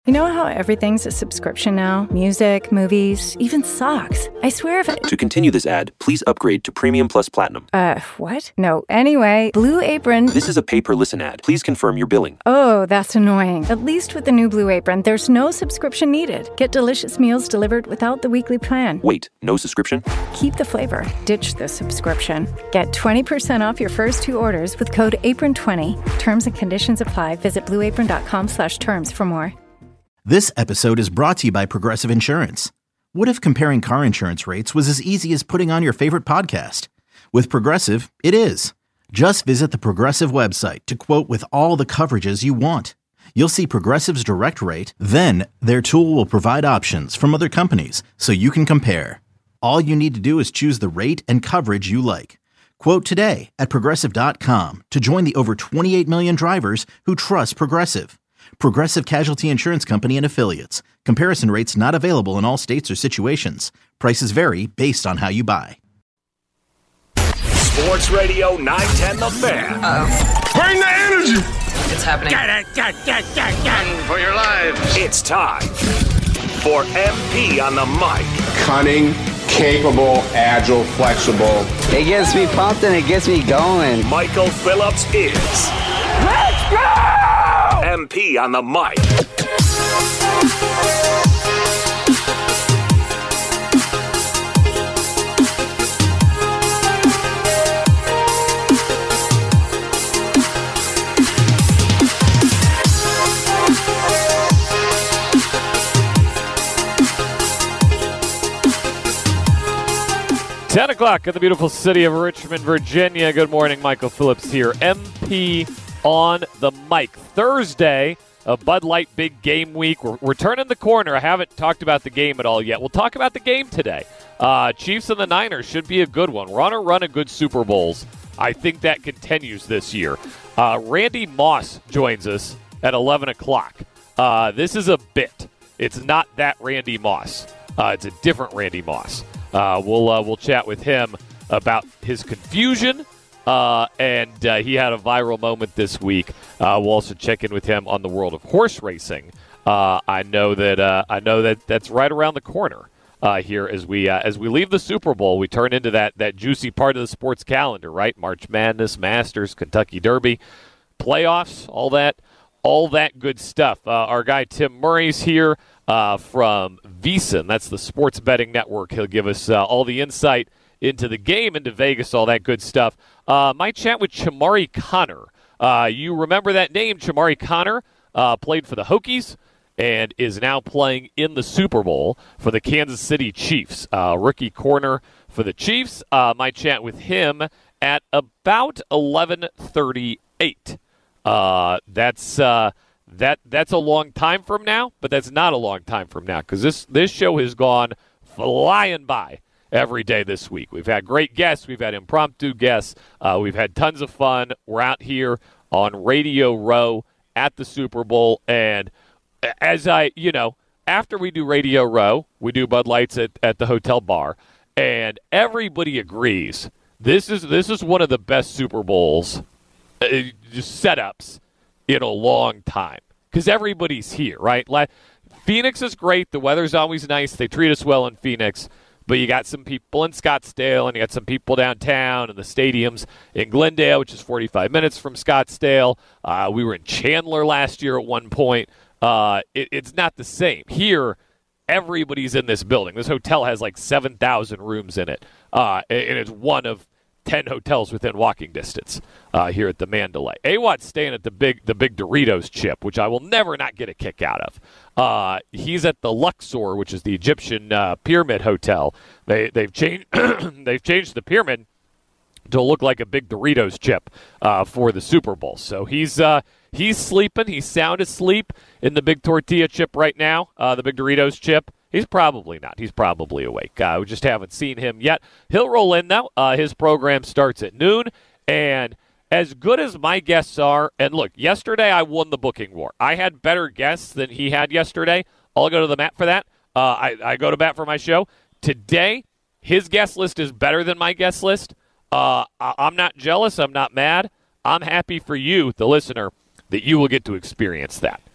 You know how everything's a subscription now? Music, movies, even socks. I swear if To continue this ad, please upgrade to Premium Plus Platinum. What? No, anyway, Blue Apron... This is a pay-per-listen ad. Please confirm your billing. Oh, that's annoying. At least with the new Blue Apron, there's no subscription needed. Get delicious meals delivered without the weekly plan. Wait, no subscription? Keep the flavor. Ditch the subscription. Get 20% off your first 2 orders with code APRON20. Terms and conditions apply. Visit blueapron.com/terms for more. This episode is brought to you by Progressive Insurance. What if comparing car insurance rates was as easy as putting on your favorite podcast? With Progressive, it is. Just visit the Progressive website to quote with all the coverages you want. You'll see Progressive's direct rate, then their tool will provide options from other companies so you can compare. All you need to do is choose the rate and coverage you like. Quote today at Progressive.com to join the over 28 million drivers who trust Progressive. Progressive Casualty Insurance Company and Affiliates. Comparison rates not available in all states or situations. Prices vary based on how you buy. Sports Radio 910 The Fan. Bring the energy. It's happening. Run for your lives. It's time for MP on the mic. Cunning, capable, agile, flexible. It gets me pumped and it gets me going. Michael Phillips is. Let's go! MP on the mic. 10 o'clock in the beautiful city of Richmond, Virginia. Good morning, Michael Phillips here. MP on the mic. Thursday, a Bud Light big game week. We're turning the corner. I haven't talked about the game at all yet. We'll talk about the game today. Chiefs and the Niners should be a good one. We're on a run of good Super Bowls. I think that continues this year. Randy Moss joins us at 11 o'clock. This is a bit. It's not that Randy Moss. It's a different Randy Moss. We'll chat with him about his confusion, and he had a viral moment this week. We'll also check in with him on the world of horse racing. I know that that's right around the corner here as we leave the Super Bowl. We turn into that juicy part of the sports calendar, right? March Madness, Masters, Kentucky Derby, playoffs, all that good stuff. Our guy Tim Murray's here. From VSiN, that's the sports betting network. He'll give us all the insight into the game, into Vegas, all that good stuff. My chat with Chamarri Conner. You remember that name, Chamarri Conner, played for the Hokies and is now playing in the Super Bowl for the Kansas City Chiefs. Rookie corner for the Chiefs. My chat with him at about 11:38. That's a long time from now, but that's not a long time from now because this show has gone flying by every day this week. We've had great guests. We've had impromptu guests. We've had tons of fun. We're out here on Radio Row at the Super Bowl. And after we do Radio Row, we do Bud Lights at the hotel bar. And everybody agrees this is one of the best Super Bowls setups in a long time because everybody's here, right? Phoenix is great. The weather's always nice. They treat us well in Phoenix, but you got some people in Scottsdale and you got some people downtown and the stadiums in Glendale, which is 45 minutes from Scottsdale. We were in Chandler last year at one point. It's not the same. Here, everybody's in this building. This hotel has like 7,000 rooms in it, and it's one of 10 hotels within walking distance here at the Mandalay. Awat's staying at the big Doritos chip, which I will never not get a kick out of. He's at the Luxor, which is the Egyptian pyramid hotel. They've changed the pyramid to look like a big Doritos chip for the Super Bowl. So he's sleeping. He's sound asleep in the big tortilla chip right now, the big Doritos chip. He's probably not. He's probably awake. We just haven't seen him yet. He'll roll in, though. His program starts at noon. And as good as my guests are, and look, yesterday I won the booking war. I had better guests than he had yesterday. I'll go to the mat for that. I go to bat for my show. Today, his guest list is better than my guest list. I'm not jealous. I'm not mad. I'm happy for you, the listener, that you will get to experience that.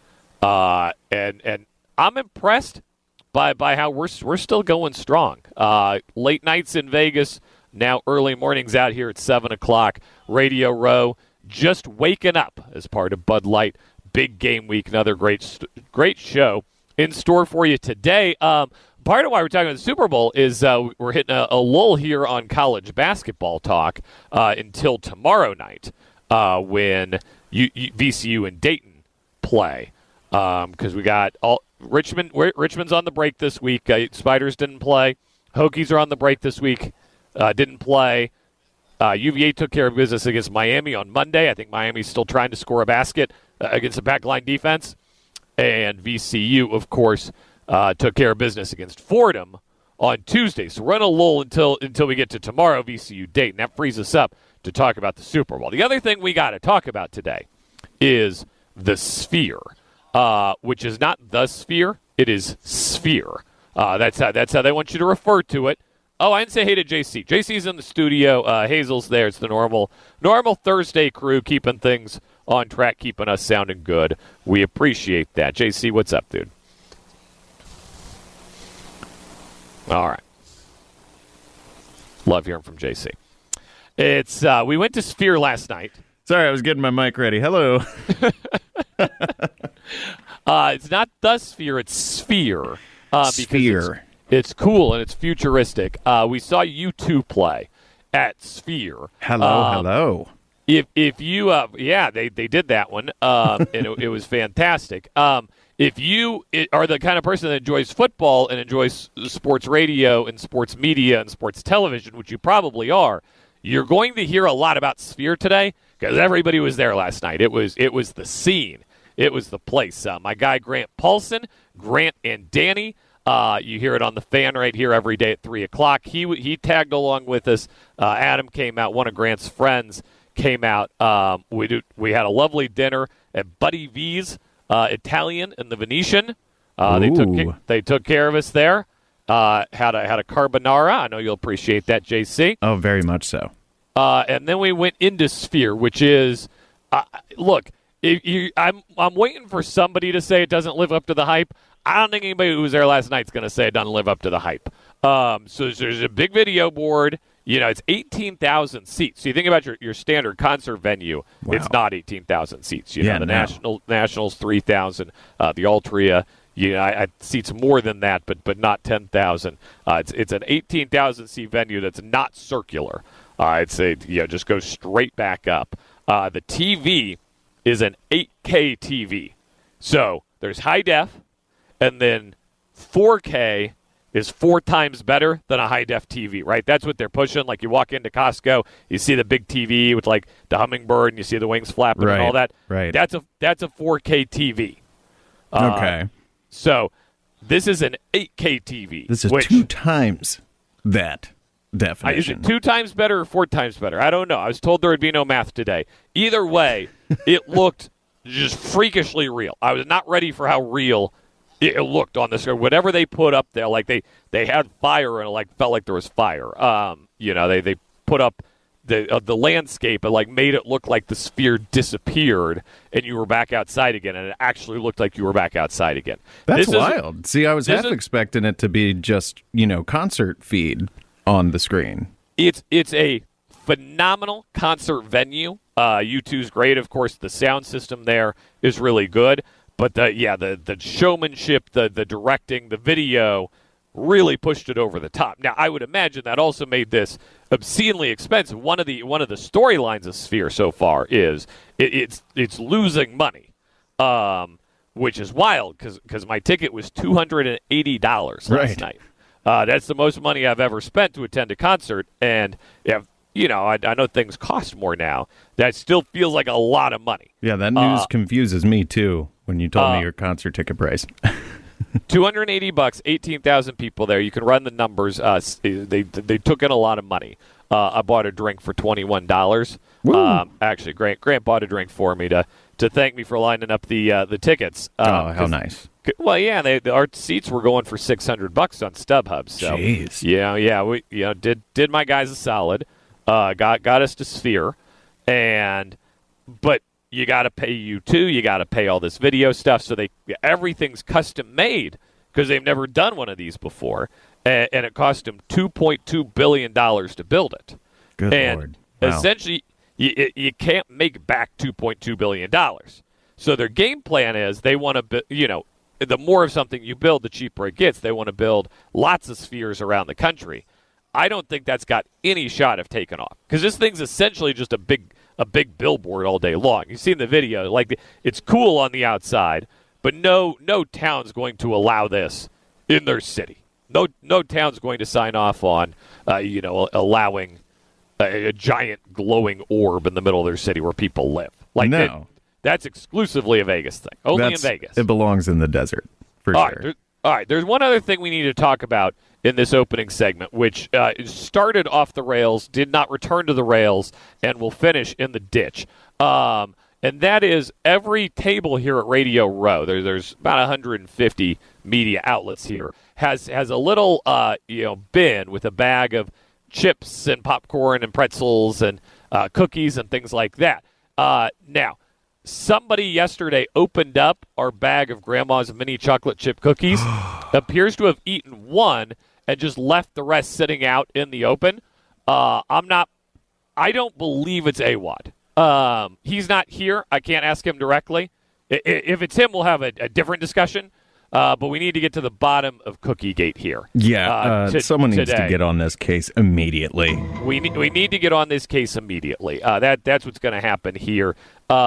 And I'm impressed by how we're still going strong. Late nights in Vegas, now early mornings out here at 7 o'clock. Radio Row just waking up as part of Bud Light. Big game week, another great show in store for you today. Part of why we're talking about the Super Bowl is we're hitting a lull here on college basketball talk until tomorrow night when VCU and Dayton play. Because we got Richmond's on the break this week. Spiders didn't play. Hokies are on the break this week. Didn't play. UVA took care of business against Miami on Monday. I think Miami's still trying to score a basket against a backline defense. And VCU, of course, took care of business against Fordham on Tuesday. So we're on a lull until we get to tomorrow, VCU Dayton. That frees us up to talk about the Super Bowl. The other thing we got to talk about today is the Sphere, which is not the Sphere. It is Sphere. That's how they want you to refer to it. Oh, I didn't say hey to JC. JC's in the studio. Hazel's there. It's the normal Thursday crew, keeping things on track, keeping us sounding good. We appreciate that. JC, what's up, dude? All right. Love hearing from JC. It's we went to Sphere last night. Sorry, I was getting my mic ready. Hello. It's not the Sphere, it's Sphere. Sphere. It's cool and it's futuristic. We saw U2 play at Sphere. Hello. If you they did that one, and it was fantastic. If you are the kind of person that enjoys football and enjoys sports radio and sports media and sports television, which you probably are, you're going to hear a lot about Sphere today because everybody was there last night. It was the scene. It was the place. My guy Grant Paulson, Grant and Danny. You hear it on the Fan right here every day at 3 o'clock. He tagged along with us. Adam came out. One of Grant's friends came out. We had a lovely dinner at Buddy V's Italian in the Venetian. They took care of us there. Had a carbonara. I know you'll appreciate that, JC. Oh, very much so. And then we went into Sphere, which is look. I'm waiting for somebody to say it doesn't live up to the hype. I don't think anybody who was there last night is going to say it doesn't live up to the hype. So there's a big video board. You know, it's 18,000 seats. So you think about your standard concert venue, wow. It's not 18,000 seats. The Nationals 3,000, the Altria. I seats more than that, but not 10,000. It's an 18,000 seat venue that's not circular. I'd say just go straight back up. The TV is an 8K TV, so there's high def, and then 4K is 4 times better than a high-def TV, right? That's what they're pushing. Like, you walk into Costco, you see the big TV with, like, the hummingbird, and you see the wings flapping and all that. Right. That's a 4K TV. Okay. So this is an 8K TV. This is 2 times that definition. Is it 2 times better or 4 times better? I don't know. I was told there would be no math today. Either way, it looked just freakishly real. I was not ready for how real it looked on the screen. Whatever they put up there, like they had fire and it felt like there was fire. They put up the landscape and made it look like the Sphere disappeared and you were back outside again, and it actually looked like you were back outside again. That's wild. See, I was half expecting it to be just concert feed on the screen. It's a phenomenal concert venue. U2's great, of course. The sound system there is really good. But the showmanship, the directing, the video really pushed it over the top. Now, I would imagine that also made this obscenely expensive. One of the storylines of Sphere so far is it's losing money, which is wild because my ticket was $280 last night. That's the most money I've ever spent to attend a concert, and I know things cost more now. That still feels like a lot of money. Yeah, that news confuses me too. When you told me your concert ticket price. $280, 18,000 people there. You can run the numbers. They took in a lot of money. I bought a drink for $21. Actually, Grant bought a drink for me to thank me for lining up the tickets. How nice. Well, yeah, our seats were going for $600 on StubHub. So, jeez. we did my guys a solid. Got us to Sphere, but you got to pay U2, you got to pay all this video stuff. So everything's custom made because they've never done one of these before, and it cost them $2.2 billion to build it. Good Lord. Wow. Essentially, you can't make back $2.2 billion. So their game plan is they want to, the more of something you build, the cheaper it gets. They want to build lots of spheres around the country. I don't think that's got any shot of taking off because this thing's essentially just a big billboard all day long. You've seen the video. It's cool on the outside, but no town's going to allow this in their city. No town's going to sign off on, allowing a giant glowing orb in the middle of their city where people live. That's exclusively a Vegas thing. Only in Vegas. It belongs in the desert, for sure. All right, there's one other thing we need to talk about in this opening segment, which started off the rails, did not return to the rails, and will finish in the ditch. And that is every table here at Radio Row, there's about 150 media outlets here, has a little bin with a bag of chips and popcorn and pretzels and cookies and things like that. Now, somebody yesterday opened up our bag of Grandma's mini chocolate chip cookies, appears to have eaten one and just left the rest sitting out in the open. I don't believe it's AWOD. He's not here. I can't ask him directly. If it's him, we'll have a different discussion. But we need to get to the bottom of Cookiegate here. Yeah, someone needs to get on this case immediately. We need to get on this case immediately. That's what's going to happen here.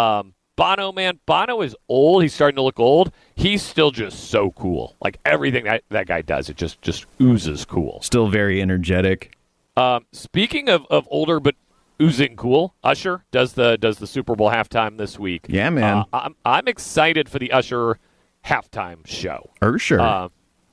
Bono, man, Bono is old. He's starting to look old. He's still just so cool. Like everything that guy does, it just oozes cool. Still very energetic. Speaking of older but oozing cool, Usher does the Super Bowl halftime this week. Yeah, man. I'm excited for the Usher halftime show. Usher.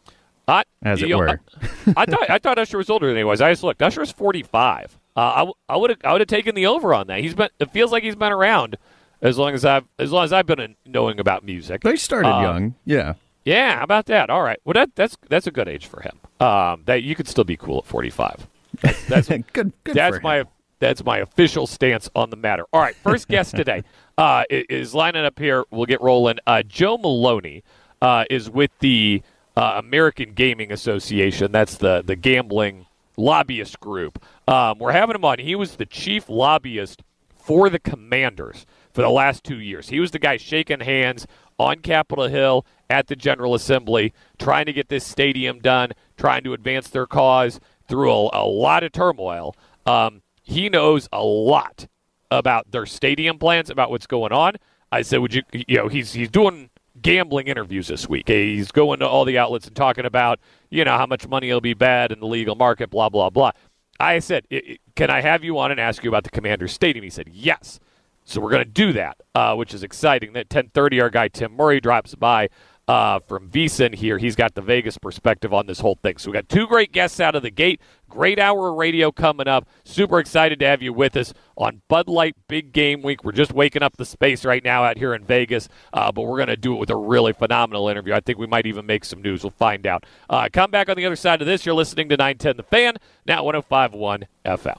As it were. I thought Usher was older than he was. I just looked. Usher's 45. I would have taken the over on that. It feels like he's been around as long as I've been knowing about music. They started young. Yeah. Yeah, how about that? All right. Well, that's a good age for him. That you could still be cool at 45. That's good. That's my official stance on the matter. All right, first guest today is lining up here. We'll get rolling. Joe Maloney is with the American Gaming Association. That's the gambling lobbyist group. We're having him on. He was the chief lobbyist for the Commanders for the last 2 years. He was the guy shaking hands on Capitol Hill at the General Assembly, trying to get this stadium done, trying to advance their cause through a lot of turmoil. He knows a lot about their stadium plans, about what's going on. I said, he's doing gambling interviews this week. He's going to all the outlets and talking about, how much money will be bad in the legal market, blah, blah, blah. I said, can I have you on and ask you about the Commanders Stadium? He said, yes. So we're going to do that, which is exciting. At 10:30, our guy Tim Murray drops by from VSiN here. He's got the Vegas perspective on this whole thing. So we got two great guests out of the gate. Great hour of radio coming up. Super excited to have you with us on Bud Light Big Game Week. We're just waking up the space right now out here in Vegas, but we're going to do it with a really phenomenal interview. I think we might even make some news. We'll find out. Come back on the other side of this. You're listening to 910 The Fan, now 105.1 FM.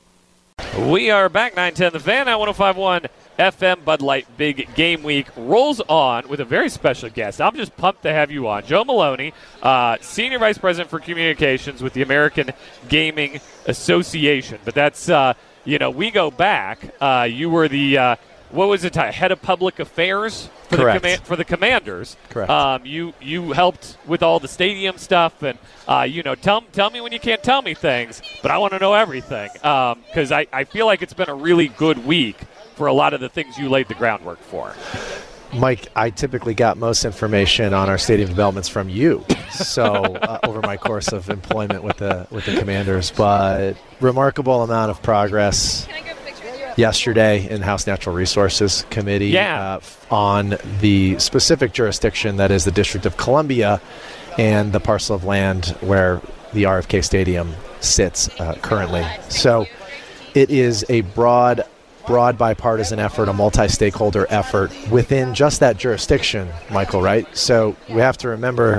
We are back, 910 The Fan, now 105.1 FM. Bud Light Big Game Week rolls on with a very special guest. I'm just pumped to have you on. Joe Maloney, Senior Vice President for Communications with the American Gaming Association. But that's, we go back. You were the, head of public affairs for the Commanders. Correct. You helped with all the stadium stuff, and tell me when you can't tell me things, but I want to know everything because I feel like it's been a really good week for a lot of the things you laid the groundwork for. Mike, I typically got most information on our stadium developments from you, so over my course of employment with the Commanders, but remarkable amount of progress yesterday in House Natural Resources Committee on the specific jurisdiction that is the District of Columbia and the parcel of land where the RFK Stadium sits currently. So it is a broad bipartisan effort, a multi-stakeholder effort within just that jurisdiction, Michael, right? So we have to remember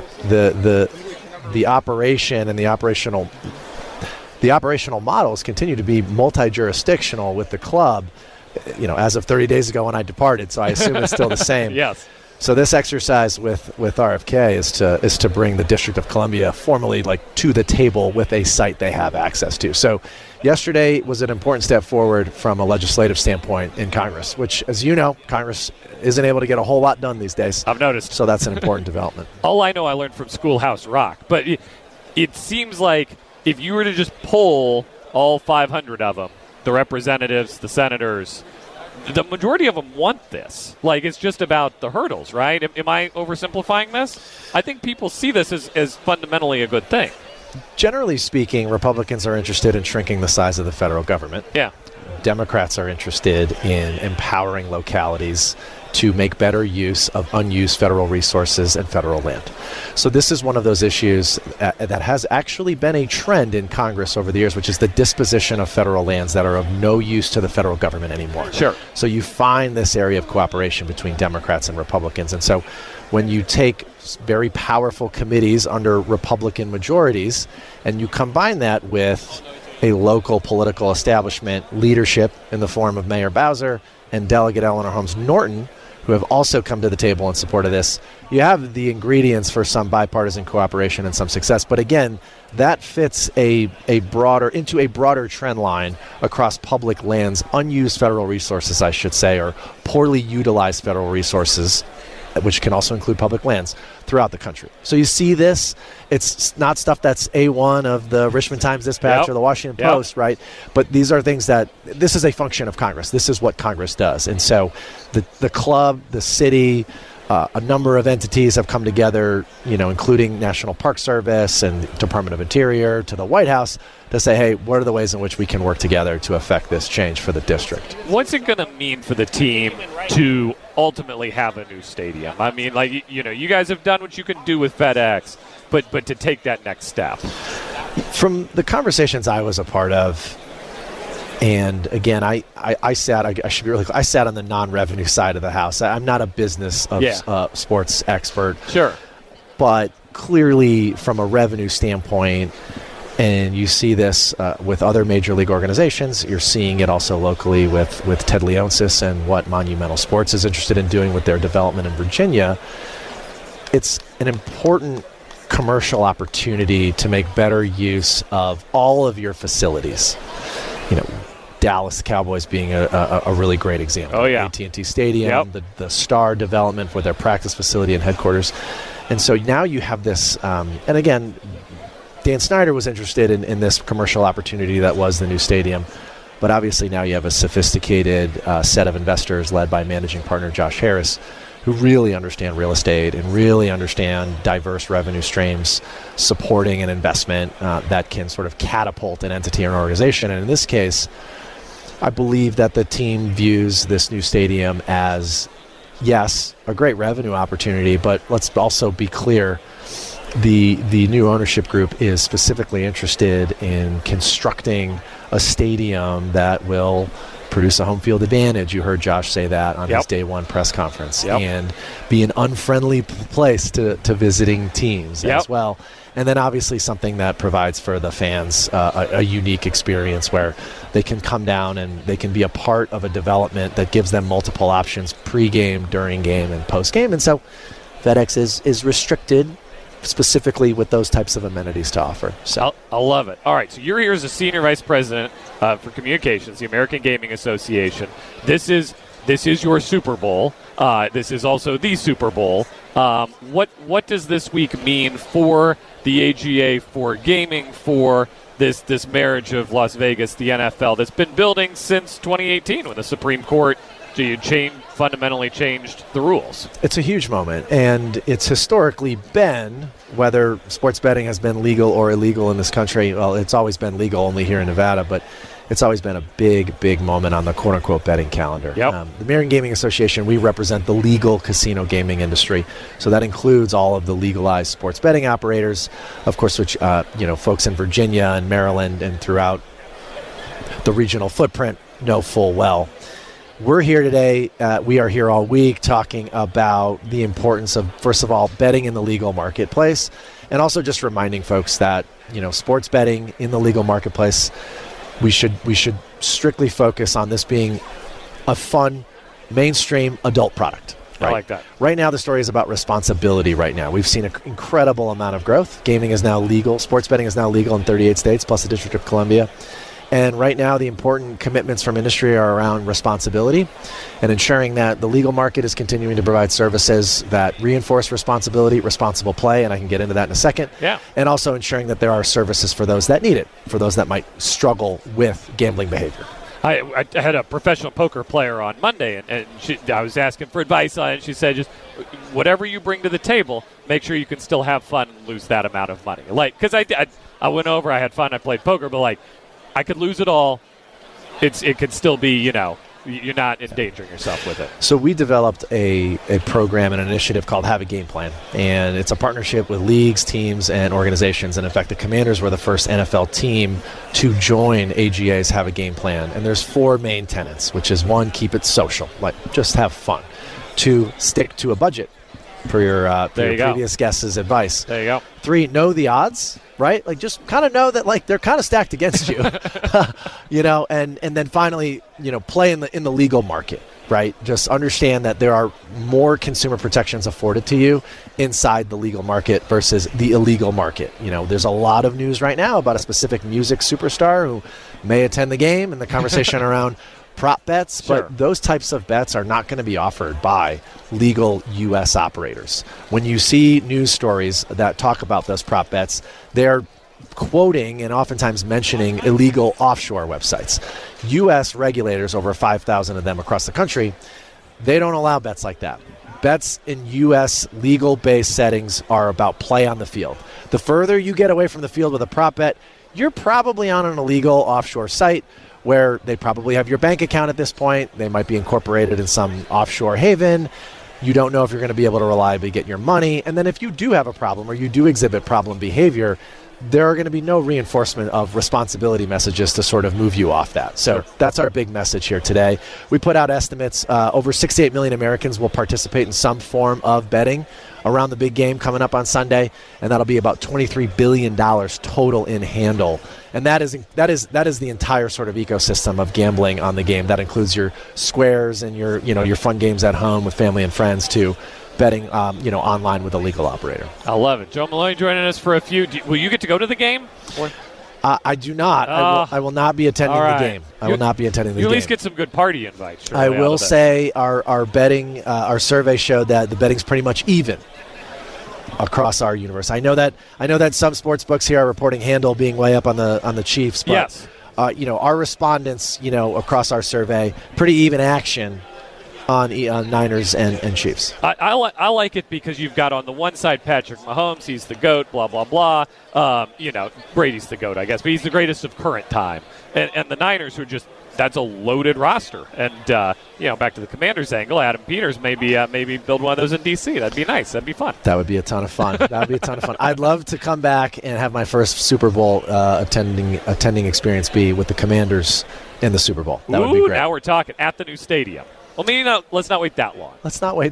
the operation and the operational models continue to be multi-jurisdictional with the club, as of 30 days ago when I departed, so I assume it's still the same. Yes. So this exercise with RFK is to bring the District of Columbia formally to the table with a site they have access to. So yesterday was an important step forward from a legislative standpoint in Congress, which, as you know, Congress isn't able to get a whole lot done these days. I've noticed. So that's an important development. All I know I learned from Schoolhouse Rock, but it seems like if you were to just poll all 500 of them, the representatives, the senators, the majority of them want this. It's just about the hurdles, right? Am I oversimplifying this? I think people see this as fundamentally a good thing. Generally speaking, Republicans are interested in shrinking the size of the federal government. Yeah. Democrats are interested in empowering localities to make better use of unused federal resources and federal land. So this is one of those issues that has actually been a trend in Congress over the years, which is the disposition of federal lands that are of no use to the federal government anymore. Sure. So you find this area of cooperation between Democrats and Republicans. And so when you take very powerful committees under Republican majorities and you combine that with a local political establishment leadership in the form of Mayor Bowser and Delegate Eleanor Holmes Norton, who have also come to the table in support of this, you have the ingredients for some bipartisan cooperation and some success. But again, that fits into a broader trend line across public lands, unused federal resources, I should say, or poorly utilized federal resources, which can also include public lands throughout the country. So you see this. It's not stuff that's A1 of the Richmond Times-Dispatch or the Washington Post, right? But these are things this is a function of Congress. This is what Congress does. And so the club, the city, a number of entities have come together, including National Park Service and Department of Interior to the White House to say, hey, what are the ways in which we can work together to affect this change for the district? What's it going to mean for the team to ultimately have a new stadium? I mean, you guys have done what you can do with FedEx, but to take that next step. From the conversations I was a part of, and again, I sat on the non-revenue side of the house. I'm not a business of sports expert. Sure. But clearly from a revenue standpoint, and you see this with other major league organizations, you're seeing it also locally with Ted Leonsis and what Monumental Sports is interested in doing with their development in Virginia. It's an important commercial opportunity to make better use of all of your facilities. Dallas Cowboys being a really great example. Oh, yeah. AT&T Stadium, the Star development for their practice facility and headquarters. And so now you have this, and again, Dan Snyder was interested in this commercial opportunity that was the new stadium. But obviously now you have a sophisticated set of investors led by managing partner Josh Harris, who really understand real estate and really understand diverse revenue streams, supporting an investment that can sort of catapult an entity or an organization. And in this case, I believe that the team views this new stadium as, yes, a great revenue opportunity, but let's also be clear, the new ownership group is specifically interested in constructing a stadium that will produce a home field advantage. You heard Josh say that on his day one press conference, and be an unfriendly place to visiting teams as well. And then obviously something that provides for the fans a unique experience where they can come down and they can be a part of a development that gives them multiple options pre-game, during game, and post-game. And so FedEx is restricted specifically with those types of amenities to offer. So I love it. All right, so you're here as a senior vice president for communications, the American Gaming Association. This is your Super Bowl. This is also the Super Bowl. What does this week mean for the AGA, for gaming, for this marriage of Las Vegas, the NFL, that's been building since 2018 when the Supreme Court fundamentally changed the rules? It's a huge moment, and it's historically been, whether sports betting has been legal or illegal in this country, well, it's always been legal only here in Nevada, but it's always been a big, big moment on the quote-unquote betting calendar. The American Gaming Association, we represent the legal casino gaming industry, so that includes all of the legalized sports betting operators, of course, which folks in Virginia and Maryland and throughout the regional footprint know full well. We're here today. We are here all week talking about the importance of, first of all, betting in the legal marketplace, and also just reminding folks that sports betting in the legal marketplace, we should strictly focus on this being a fun, mainstream adult product. Right? I like that. Right now, the story is about responsibility right now. We've seen an incredible amount of growth. Gaming is now legal. Sports betting is now legal in 38 states, plus the District of Columbia. And right now, the important commitments from industry are around responsibility and ensuring that the legal market is continuing to provide services that reinforce responsibility, responsible play, and I can get into that in a second. Yeah. And also ensuring that there are services for those that need it, for those that might struggle with gambling behavior. I had a professional poker player on Monday, and I was asking for advice on it, and she said, just whatever you bring to the table, make sure you can still have fun and lose that amount of money. Like, because I went over, I had fun, I played poker, but like, I could lose it all. It could still be, you're not endangering yourself with it. So we developed a program and an initiative called Have a Game Plan, and it's a partnership with leagues, teams, and organizations. And in fact, the Commanders were the first NFL team to join AGA's Have a Game Plan. And there's 4 main tenets, which is 1, keep it social, like just have fun. 2, stick to a budget, per your previous guest's advice. There you go. 3, know the odds, right? Like, just kind of know that, like, they're kind of stacked against you, and then finally, play in the legal market, right? Just understand that there are more consumer protections afforded to you inside the legal market versus the illegal market. There's a lot of news right now about a specific music superstar who may attend the game and the conversation around prop bets, but those types of bets are not going to be offered by legal U.S. operators. When you see news stories that talk about those prop bets, they're quoting and oftentimes mentioning illegal offshore websites. U.S. regulators, over 5,000 of them across the country, they don't allow bets like that. Bets in U.S. legal-based settings are about play on the field. The further you get away from the field with a prop bet, you're probably on an illegal offshore site where they probably have your bank account at this point. They might be incorporated in some offshore haven. You don't know if you're going to be able to reliably get your money. And then if you do have a problem or you do exhibit problem behavior, there are going to be no reinforcement of responsibility messages to sort of move you off that. So that's our big message here today. We put out estimates. Over 68 million Americans will participate in some form of betting around the big game coming up on Sunday, and that'll be about $23 billion total in handle. And that is the entire sort of ecosystem of gambling on the game. That includes your squares and your fun games at home with family and friends too. Betting, online with a legal operator. I love it. Joe Maloney joining us for a few. Will you get to go to the game? I do not. I will not be attending the game. I will not be attending the game. You at least get some good party invites. I will say our betting, our survey showed that the betting's pretty much even across our universe. I know that some sports books here are reporting handle being way up on the Chiefs, but yes. Our respondents, across our survey, pretty even action on Niners and Chiefs. I like it because you've got on the one side Patrick Mahomes, he's the GOAT, blah, blah, blah. Brady's the GOAT, I guess, but he's the greatest of current time. And the Niners are just, that's a loaded roster. And, back to the Commanders angle, Adam Peters maybe build one of those in D.C. That'd be nice. That'd be fun. That would be a ton of fun. I'd love to come back and have my first Super Bowl attending experience be with the Commanders in the Super Bowl. That would be great. Now we're talking at the new stadium. Well, let's not wait that long. Let's not wait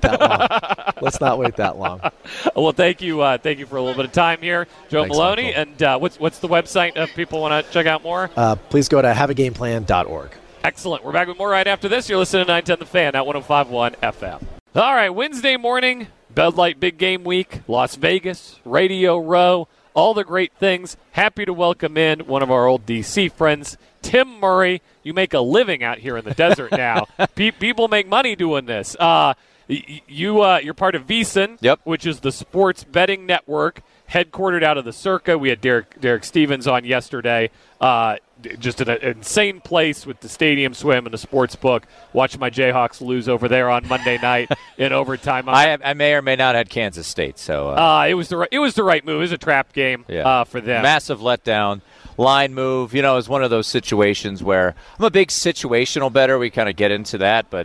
that long. Well, thank you for a little bit of time here, Joe Maloney. Michael. And what's the website if people want to check out more? Please go to haveagameplan.org. Excellent. We're back with more right after this. You're listening to 910 The Fan at 105.1 FM. All right, Wednesday morning, Bud Light Big Game Week, Las Vegas, Radio Row, all the great things. Happy to welcome in one of our old D.C. friends, Tim Murray. You make a living out here in the desert now. People make money doing this. You're part of VSiN, which is the sports betting network, headquartered out of the Circa. We had Derek Stevens on yesterday. Just an insane place with the stadium swim and the sports book. Watch my Jayhawks lose over there on Monday night in overtime. I may or may not have Kansas State, so it was the right move. It was a trap game for them. Massive letdown. Line move, is one of those situations where I'm a big situational bettor. We kind of get into that, but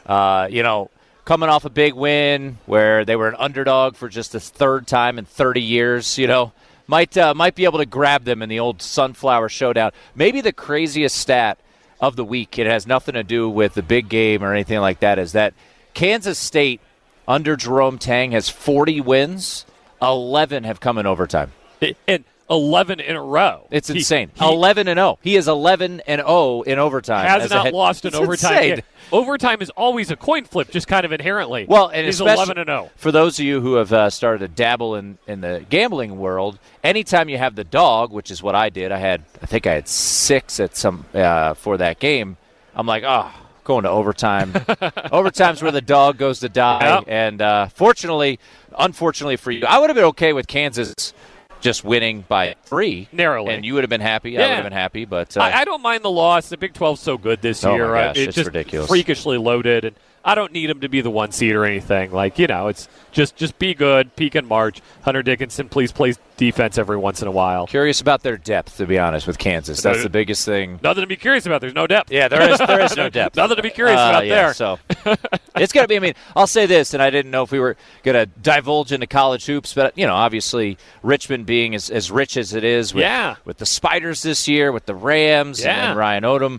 coming off a big win where they were an underdog for just the third time in 30 years, might be able to grab them in the old Sunflower Showdown. Maybe the craziest stat of the week, it has nothing to do with the big game or anything like that, is that Kansas State under Jerome Tang has 40 wins, 11 have come in overtime. And 11 in a row. It's insane. 11-0. He is 11-0 in overtime. Has not lost an overtime insane. game. Overtime is always a coin flip, just kind of inherently. Well, and he's especially 11-0. For those of you who have started to dabble in the gambling world, anytime you have the dog, which is what I did, I think I had 6 at some for that game. I'm like, going to overtime. Overtime's where the dog goes to die. Yep. And unfortunately for you, I would have been okay with Kansas just winning by 3 narrowly, and you would have been happy. I would have been happy, but I don't mind the loss. The Big 12's so good this year. My gosh, it's it's just ridiculous, freakishly loaded, and I don't need him to be the 1 seed or anything. It's just be good, peak in March. Hunter Dickinson, please play defense every once in a while. Curious about their depth, to be honest, with Kansas. That's the biggest thing. Nothing to be curious about. There's no depth. Yeah, there is no depth. Nothing to be curious about there. So it's going to be. I mean, I'll say this, and I didn't know if we were going to divulge into college hoops, but obviously Richmond being as rich as it is with the Spiders this year, with the Rams and Ryan Odom.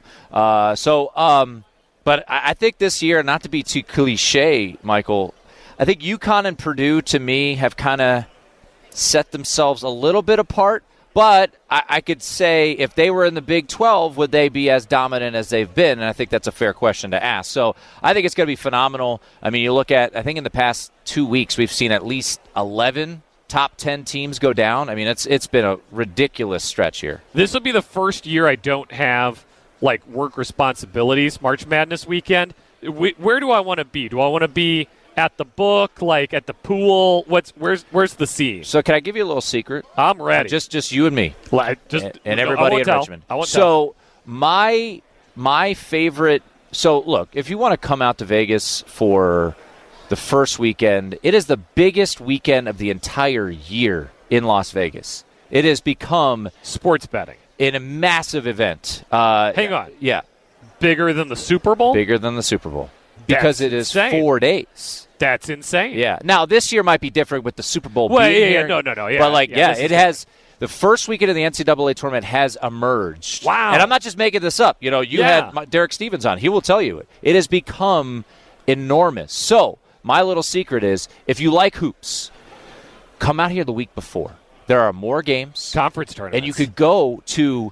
But I think this year, not to be too cliche, Michael, I think UConn and Purdue, to me, have kind of set themselves a little bit apart. But I could say if they were in the Big 12, would they be as dominant as they've been? And I think that's a fair question to ask. So I think it's going to be phenomenal. I mean, you look at, I think in the past 2 weeks, we've seen at least 11 top 10 teams go down. I mean, it's been a ridiculous stretch here. This will be the first year I don't have work responsibilities March Madness weekend. Where do I want to be? Do I want to be at the book, at the pool? Where's the scene? So can I give you a little secret? I'm ready. Just you and me. And everybody in Richmond. I won't tell. my favorite. So look, if you want to come out to Vegas for the first weekend, it is the biggest weekend of the entire year in Las Vegas. It has become sports betting. In a massive event. Hang on. Yeah. Bigger than the Super Bowl? Bigger than the Super Bowl. Because it is insane. 4 days. That's insane. Yeah. Now, this year might be different with the Super Bowl being here. No. Yeah, but, it has – the first weekend of the NCAA tournament has emerged. Wow. And I'm not just making this up. You had Derek Stevens on. He will tell you it. It has become enormous. So, my little secret is, if you like hoops, come out here the week before. There are more games. Conference tournaments. And you could go to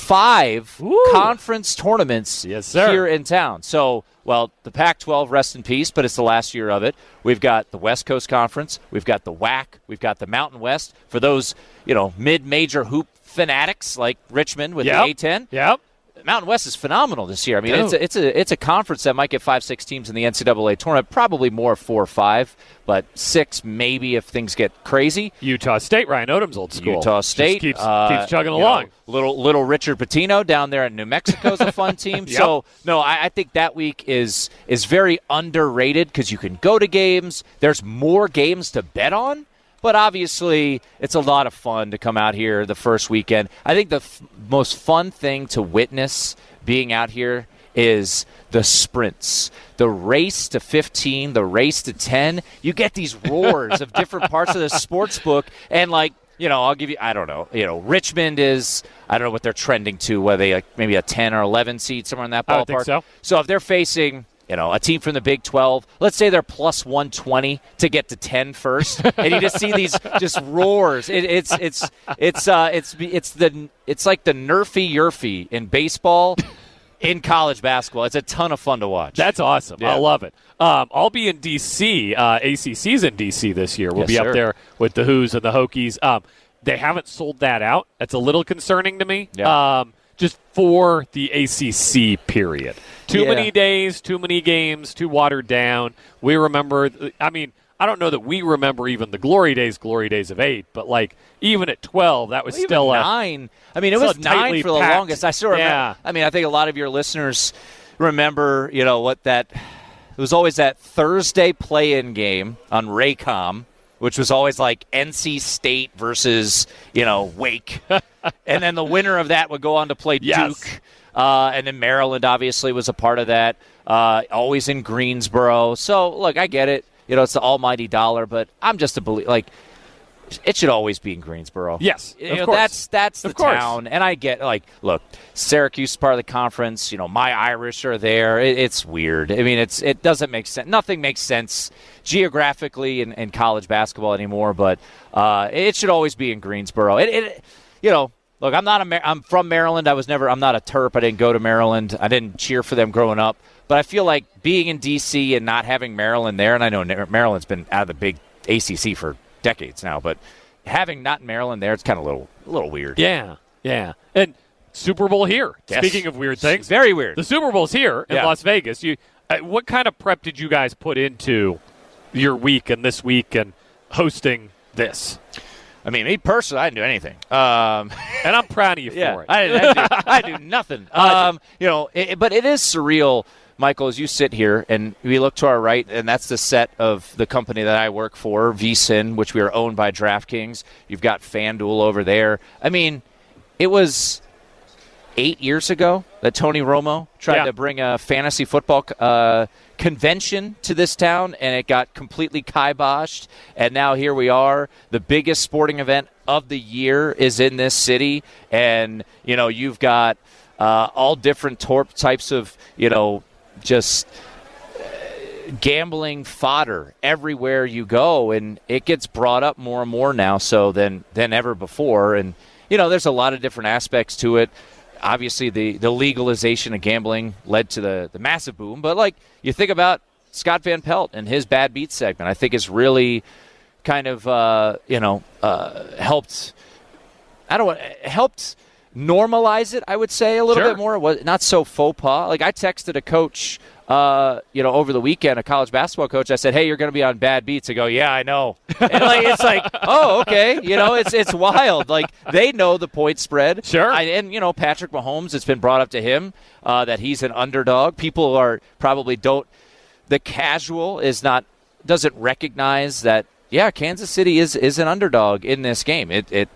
5 conference tournaments here in town. So, the Pac-12, rest in peace, but it's the last year of it. We've got the West Coast Conference. We've got the WAC. We've got the Mountain West. For those, mid-major hoop fanatics like Richmond with the A-10. Yep. Mountain West is phenomenal this year. I mean, it's a conference that might get 5-6 teams in the NCAA tournament. Probably more 4 or 5, but 6 maybe if things get crazy. Utah State, Ryan Odom's old school. Utah State keeps chugging along. Little Richard Pitino down there in New Mexico is a fun team. Yep. So no, I think that week is very underrated because you can go to games. There's more games to bet on. But obviously, it's a lot of fun to come out here the first weekend. I think the most fun thing to witness being out here is the sprints. The race to 15, the race to 10. You get these roars of different parts of the sports book. And, I'll give you, I don't know. Richmond is, I don't know what they're trending to, whether they maybe a 10 or 11 seed, somewhere in that ballpark. I don't think so. So if they're facing a team from the Big 12, let's say they're plus 120 to get to 10 first, and you just see these just roars. It's like the Nerfy-Yerfy in baseball in college basketball. It's a ton of fun to watch. That's awesome. Yeah. I love it. I'll be in D.C. ACC's in D.C. this year. We'll be up there with the Who's and the Hokies. They haven't sold that out. That's a little concerning to me. Yeah. Just for the ACC period. Too many days, too many games, too watered down. We remember, I don't know that we remember even the glory days of 8, but even at 12, that was still 9. It was 9 for the longest. I still remember. Yeah. I think a lot of your listeners remember, it was always that Thursday play-in game on Raycom, which was always NC State versus, Wake. And then the winner of that would go on to play Duke. And then Maryland obviously was a part of that. Always in Greensboro. So, look, I get it. It's the almighty dollar, but I'm just a believer. It should always be in Greensboro. Yes, of course. That's the town. And I get, look, Syracuse is part of the conference. My Irish are there. It's weird. It doesn't make sense. Nothing makes sense geographically in college basketball anymore, but it should always be in Greensboro. look, I'm from Maryland. I'm not a Terp. I didn't go to Maryland. I didn't cheer for them growing up. But I feel like being in D.C. and not having Maryland there, and I know Maryland's been out of the big ACC for decades now, but having not Maryland there, it's kind of a little weird. Yeah. And Super Bowl here. Yes. Speaking of weird things. Very weird. The Super Bowl's here in Las Vegas. What kind of prep did you guys put into your week and this week and hosting this? I mean, me personally, I didn't do anything. And I'm proud of you for it. I do nothing. But it is surreal, Michael, as you sit here and we look to our right, and that's the set of the company that I work for, VSiN, which we are owned by DraftKings. You've got FanDuel over there. I mean, it was 8 years ago that Tony Romo tried to bring a fantasy football convention to this town, and it got completely kiboshed. And now here we are. The biggest sporting event of the year is in this city, and you've got all different types of just gambling fodder everywhere you go, and it gets brought up more and more now so than ever before. And there's a lot of different aspects to it. Obviously, the legalization of gambling led to the massive boom. But, you think about Scott Van Pelt and his Bad Beats segment, I think it's really kind of, helped normalize it, I would say, a little bit more. Not so faux pas. I texted a coach, over the weekend, a college basketball coach. I said, "Hey, you're going to be on Bad Beats." I go, "Yeah, I know." And it's like, oh, okay. It's wild. They know the point spread. Sure. And Patrick Mahomes, it's been brought up to him that he's an underdog. People are probably the casual doesn't recognize that. Yeah, Kansas City is an underdog in this game.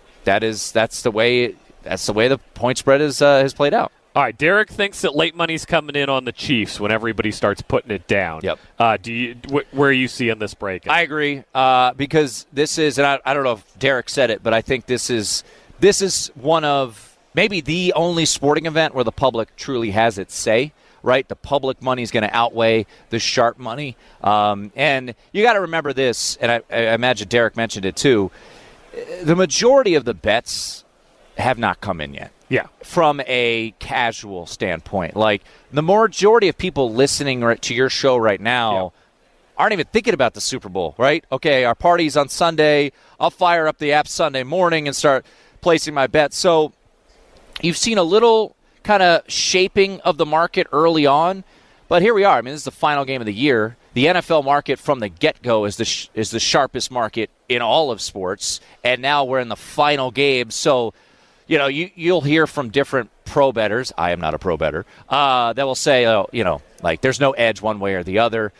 That's the way the point spread has played out. All right, Derek thinks that late money's coming in on the Chiefs when everybody starts putting it down. Yep. Where are you seeing this breaking? I agree because this is, and I don't know if Derek said it, but I think this is one of maybe the only sporting event where the public truly has its say. Right, the public money is going to outweigh the sharp money, and you got to remember this. And I imagine Derek mentioned it too. The majority of the bets have not come in yet. Yeah. From a casual standpoint. The majority of people listening to your show right now aren't even thinking about the Super Bowl, right? Okay, our party's on Sunday. I'll fire up the app Sunday morning and start placing my bets. So you've seen a little kind of shaping of the market early on. But here we are. I mean, this is the final game of the year. The NFL market from the get-go is the sharpest market in all of sports. And now we're in the final game. So you'll hear from different pro bettors. I am not a pro bettor. That will say, there's no edge one way or the other.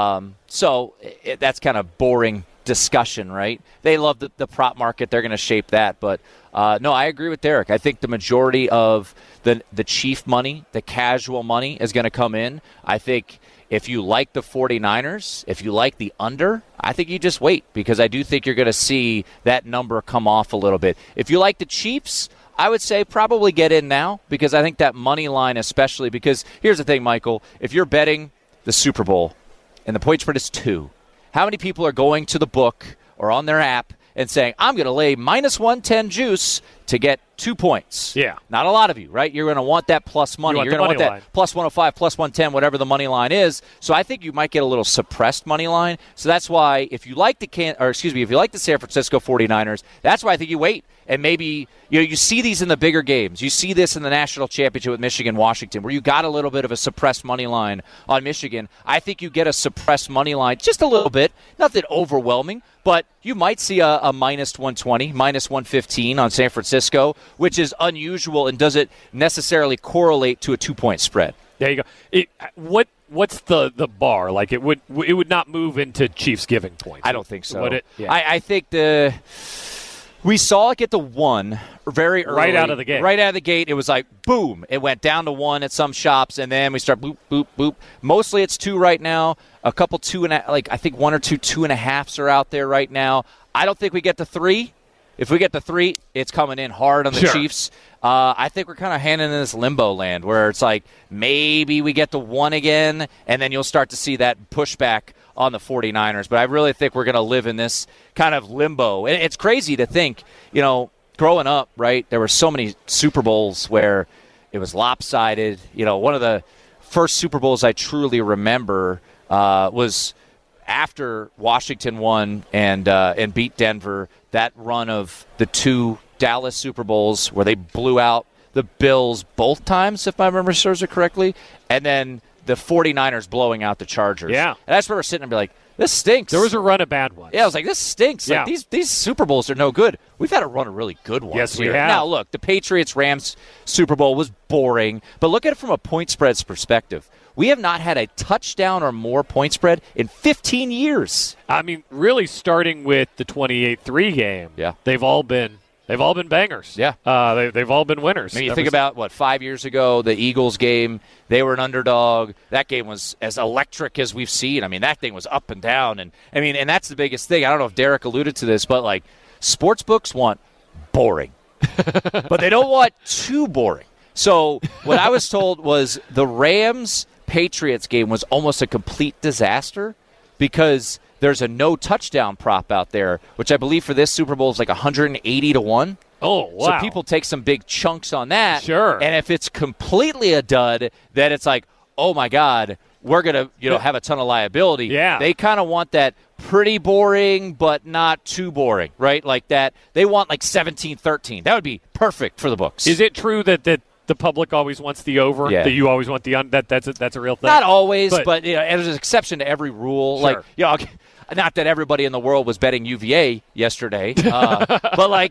So that's kind of boring discussion, right? They love the prop market. They're going to shape that. But, no, I agree with Derek. I think the majority of the chief money, the casual money, is going to come in. I think if you like the 49ers, if you like the under, I think you just wait because I do think you're going to see that number come off a little bit. If you like the Chiefs, I would say probably get in now because I think that money line especially because here's the thing, Michael. If you're betting the Super Bowl and the point spread is 2, how many people are going to the book or on their app and saying, I'm going to lay minus 110 juice to get 2 points? Yeah. Not a lot of you, right? You're going to want that plus money. You're going to want that plus 105, plus 110, whatever the money line is. So I think you might get a little suppressed money line. So that's why if you like the San Francisco 49ers, that's why I think you wait. And maybe you see these in the bigger games. You see this in the national championship with Michigan-Washington where you got a little bit of a suppressed money line on Michigan. I think you get a suppressed money line just a little bit, nothing overwhelming, but you might see a minus 120, minus 115 on San Francisco, which is unusual and doesn't necessarily correlate to a 2-point spread. There you go. What's the bar? It would not move into Chiefs giving points. I don't think so. Yeah. I think we saw it get to 1 very early. Right out of the gate. Right out of the gate, it was like, boom. It went down to 1 at some shops, and then we start boop, boop, boop. Mostly it's 2 right now. A couple 2.5, I think 1 or 2 2.5s are out there right now. I don't think we get to 3. If we get to 3, it's coming in hard on the Chiefs. I think we're kind of handing in this limbo land where it's like maybe we get to 1 again, and then you'll start to see that pushback on the 49ers. But I really think we're going to live in this kind of limbo. And it's crazy to think, growing up, right, there were so many Super Bowls where it was lopsided. One of the first Super Bowls I truly remember was after Washington won and beat Denver, that run of the 2 Dallas Super Bowls where they blew out the Bills both times, if my memory serves it correctly, and then the 49ers blowing out the Chargers. Yeah. And I just remember sitting and be like, this stinks. There was a run of bad ones. Yeah, I was like, this stinks. Yeah. Like, these Super Bowls are no good. We've had a run of really good ones. Yes, we here. have. Now, look, the Patriots-Rams Super Bowl was boring, but look at it from a point spreads perspective. We have not had a touchdown or more point spread in 15 years. I mean, really starting with the 28-3 game. Yeah. They've all been bangers. Yeah. They've all been winners. I mean, you think about, 5 years ago, the Eagles game, they were an underdog. That game was as electric as we've seen. I mean, that thing was up and down. And that's the biggest thing. I don't know if Derek alluded to this, but, like, sports books want boring. But they don't want too boring. So what I was told was the Rams-Patriots game was almost a complete disaster because there's a no touchdown prop out there, which I believe for this Super Bowl is like 180 to 1. Oh, wow. So people take some big chunks on that. Sure. And if it's completely a dud, then it's like, oh my God, we're going to have a ton of liability. Yeah. They kind of want that pretty boring but not too boring, right? Like that. They want like 17-13. That would be perfect for the books. Is it true that the public always wants the over? Yeah. That you always want the that's a real thing? Not always, but there's an exception to every rule. Sure. Like, not that everybody in the world was betting UVA yesterday, but like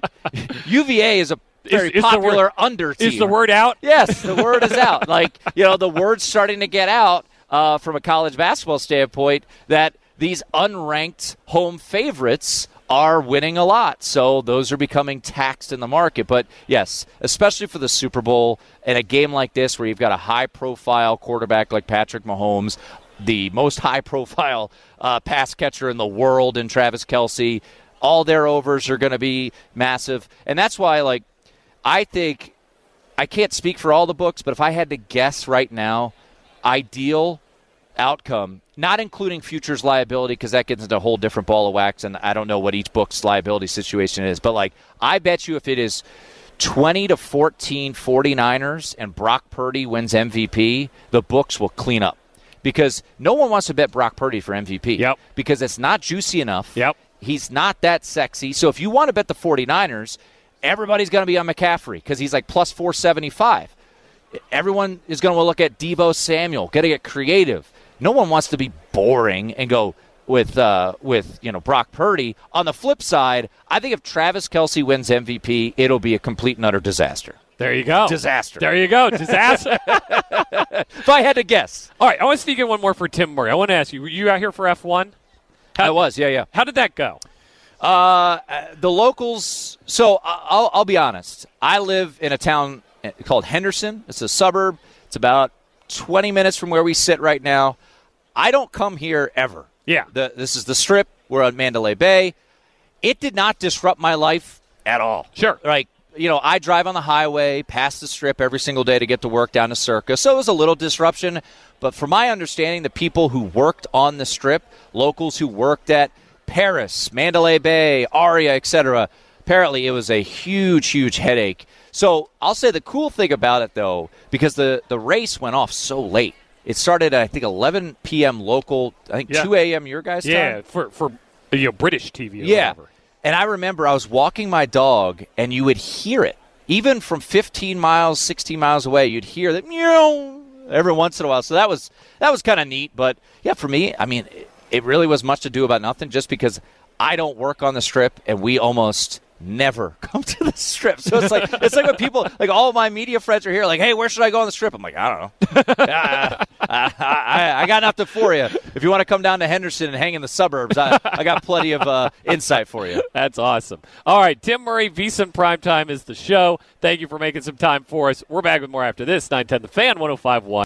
UVA is a very popular under team. Is the word out? Yes, the word is out. Like, the word's starting to get out from a college basketball standpoint that these unranked home favorites are winning a lot. So those are becoming taxed in the market. But, yes, especially for the Super Bowl and a game like this where you've got a high-profile quarterback like Patrick Mahomes, the most high-profile pass catcher in the world in Travis Kelce, all their overs are going to be massive. And that's why, like, I think I can't speak for all the books, but if I had to guess right now, ideal outcome, not including futures liability because that gets into a whole different ball of wax, and I don't know what each book's liability situation is, but like I bet you if it is 20-14 49ers and Brock Purdy wins MVP, the books will clean up because no one wants to bet Brock Purdy for MVP. Yep. Because it's not juicy enough. Yep. He's not that sexy. So if you want to bet the 49ers, everybody's going to be on McCaffrey because he's like plus 475. Everyone is going to look at Deebo Samuel, got to get creative. No one wants to be boring and go with Brock Purdy. On the flip side, I think if Travis Kelce wins MVP, it'll be a complete and utter disaster. There you go. Disaster. There you go. Disaster. If I had to guess. All right, I want to sneak in one more for Tim Murray. I want to ask you, were you out here for F1? I was, yeah. How did that go? The locals, so I'll be honest. I live in a town called Henderson. It's a suburb. It's about 20 minutes from where we sit right now. I don't come here ever. Yeah. This is the Strip. We're on Mandalay Bay. It did not disrupt my life at all. Sure. Like, I drive on the highway past the Strip every single day to get to work down to Circa. So it was a little disruption. But from my understanding, the people who worked on the Strip, locals who worked at Paris, Mandalay Bay, Aria, etc., apparently it was a huge, huge headache. So I'll say the cool thing about it, though, because the race went off so late. It started at, I think, 11 p.m. local, I think 2 a.m. your guys' time. Yeah, for British TV or yeah. whatever. And I remember I was walking my dog, and you would hear it. Even from 15 miles, 16 miles away, you'd hear that meow every once in a while. So that was kind of neat. But, yeah, for me, I mean, it really was much to do about nothing just because I don't work on the Strip, and we almost never come to the Strip. So it's like when people, like all of my media friends are here, like, hey, where should I go on the Strip? I'm like, I don't know. I got nothing for you. If you want to come down to Henderson and hang in the suburbs, I got plenty of insight for you. That's awesome. All right, Tim Murray, VSiN Primetime is the show. Thank you for making some time for us. We're back with more after this. 910 The Fan, 105.1.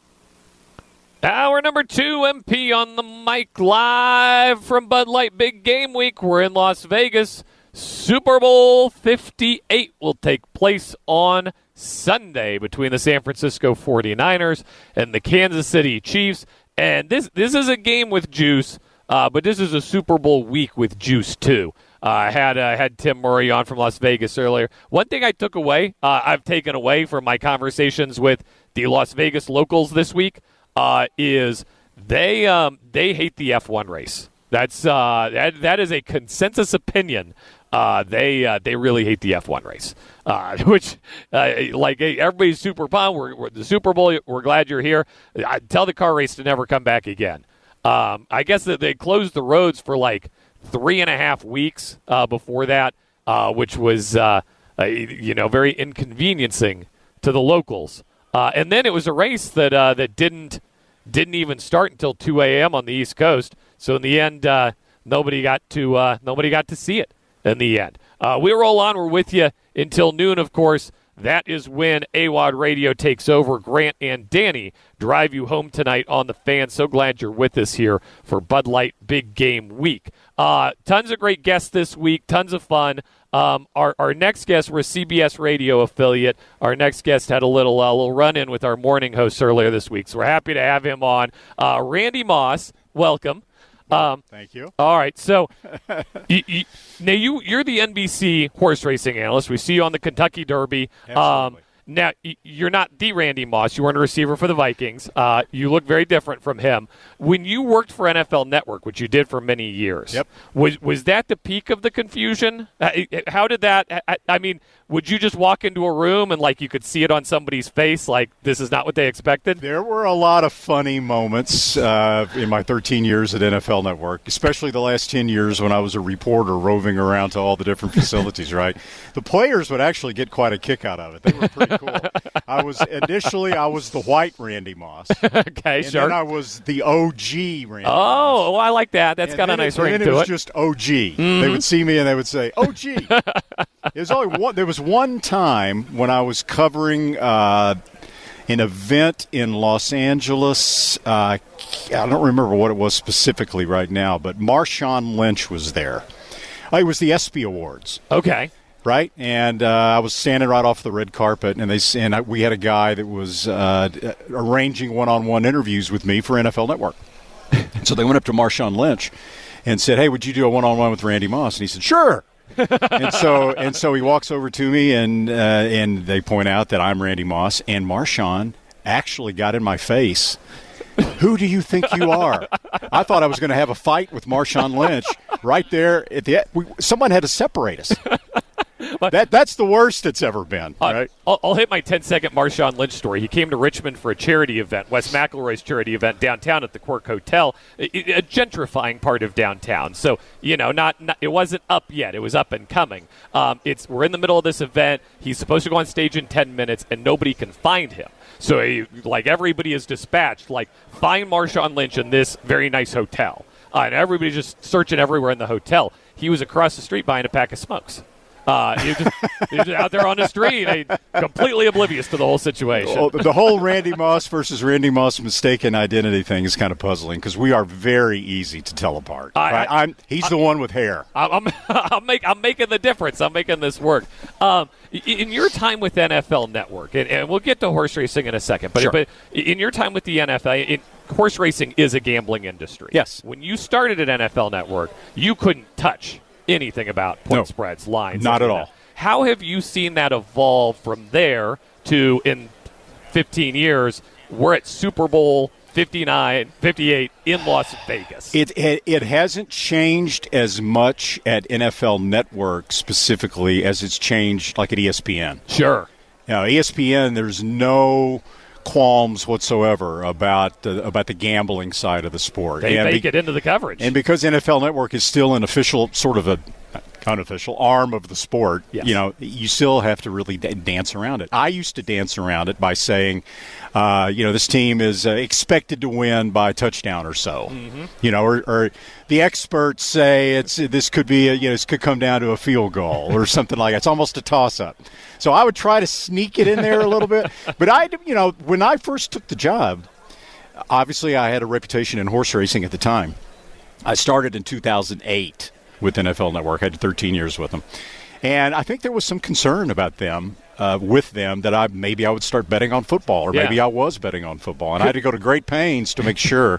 Hour number 2, MP on the mic, live from Bud Light Big Game Week. We're in Las Vegas. Super Bowl 58 will take place on Sunday between the San Francisco 49ers and the Kansas City Chiefs. And this is a game with juice, but this is a Super Bowl week with juice too. I had Tim Murray on from Las Vegas earlier. One thing I took away, I've taken away from my conversations with the Las Vegas locals this week, is they hate the F1 race. That's that is a consensus opinion. They really hate the F1 race, which like everybody's super pumped. We're the Super Bowl. We're glad you're here. Tell the car race to never come back again. I guess that they closed the roads for like 3.5 weeks before that, which was very inconveniencing to the locals. And then it was a race that didn't even start until 2 a.m. on the East Coast. So in the end, nobody got to see it. In the end, we roll on. We're with you until noon, of course. That is when AWOD Radio takes over. Grant and Danny drive you home tonight on the Fan. So glad you're with us here for Bud Light Big Game Week. Tons of great guests this week. Tons of fun. Our next guest, we're a CBS Radio affiliate. Our next guest had a little run-in with our morning hosts earlier this week, so we're happy to have him on. Randy Moss, welcome. Thank you. All right, so now you're the NBC horse racing analyst. We see you on the Kentucky Derby. Absolutely. Now, you're not the Randy Moss. You weren't a receiver for the Vikings. You look very different from him. When you worked for NFL Network, which you did for many years, yep. was that the peak of the confusion? How did that – I mean, would you just walk into a room and, like, you could see it on somebody's face, like this is not what they expected? There were a lot of funny moments in my 13 years at NFL Network, especially the last 10 years when I was a reporter roving around to all the different facilities, right? The players would actually get quite a kick out of it. They were pretty cool. I was the white Randy Moss. Okay, and sure. then I was the OG Randy Moss. Oh, I like that. That's got a nice ring to it. And then it was just OG. Mm-hmm. They would see me and they would say, OG. There was one time when I was covering an event in Los Angeles. I don't remember what it was specifically right now, but Marshawn Lynch was there. It was the ESPY Awards. Okay. Right, and I was standing right off the red carpet, and we had a guy that was arranging one-on-one interviews with me for NFL Network. So they went up to Marshawn Lynch and said, "Hey, would you do a one-on-one with Randy Moss?" And he said, "Sure." and so he walks over to me, and they point out that I'm Randy Moss, and Marshawn actually got in my face. Who do you think you are? I thought I was going to have a fight with Marshawn Lynch right there at the end. Someone had to separate us. That's the worst it's ever been. Right? I'll hit my 10-second Marshawn Lynch story. He came to Richmond for a charity event, Wes McElroy's charity event downtown at the Quirk Hotel, a gentrifying part of downtown. So, not it wasn't up yet. It was up and coming. We're in the middle of this event. He's supposed to go on stage in 10 minutes, and nobody can find him. So, everybody is dispatched, find Marshawn Lynch in this very nice hotel. And everybody's just searching everywhere in the hotel. He was across the street buying a pack of smokes. He was just out there on the street, completely oblivious to the whole situation. Well, the whole Randy Moss versus Randy Moss mistaken identity thing is kind of puzzling because we are very easy to tell apart. He's the one with hair. I'm making the difference. I'm making this work. In your time with NFL Network, and we'll get to horse racing in a second, but, sure. but in your time with the NFL, horse racing is a gambling industry. Yes. When you started at NFL Network, you couldn't touch anything about point spreads, lines. Not at all. How have you seen that evolve from there to, in 15 years, we're at Super Bowl 58 in Las Vegas? It hasn't changed as much at NFL Network specifically as it's changed like at ESPN. Sure. ESPN, there's no qualms whatsoever about the gambling side of the sport. They bake it into the coverage. And because NFL Network is still an official, sort of a unofficial arm of the sport, yes. You still have to really dance around it. I used to dance around it by saying, this team is expected to win by a touchdown or so. Mm-hmm. Or the experts say this could be this could come down to a field goal or something like that. It's almost a toss-up. So I would try to sneak it in there a little bit. But when I first took the job, obviously I had a reputation in horse racing at the time. I started in 2008 with NFL Network. I had 13 years with them. And I think there was some concern about them, that I would start betting on football, or maybe I was betting on football. And I had to go to great pains to make sure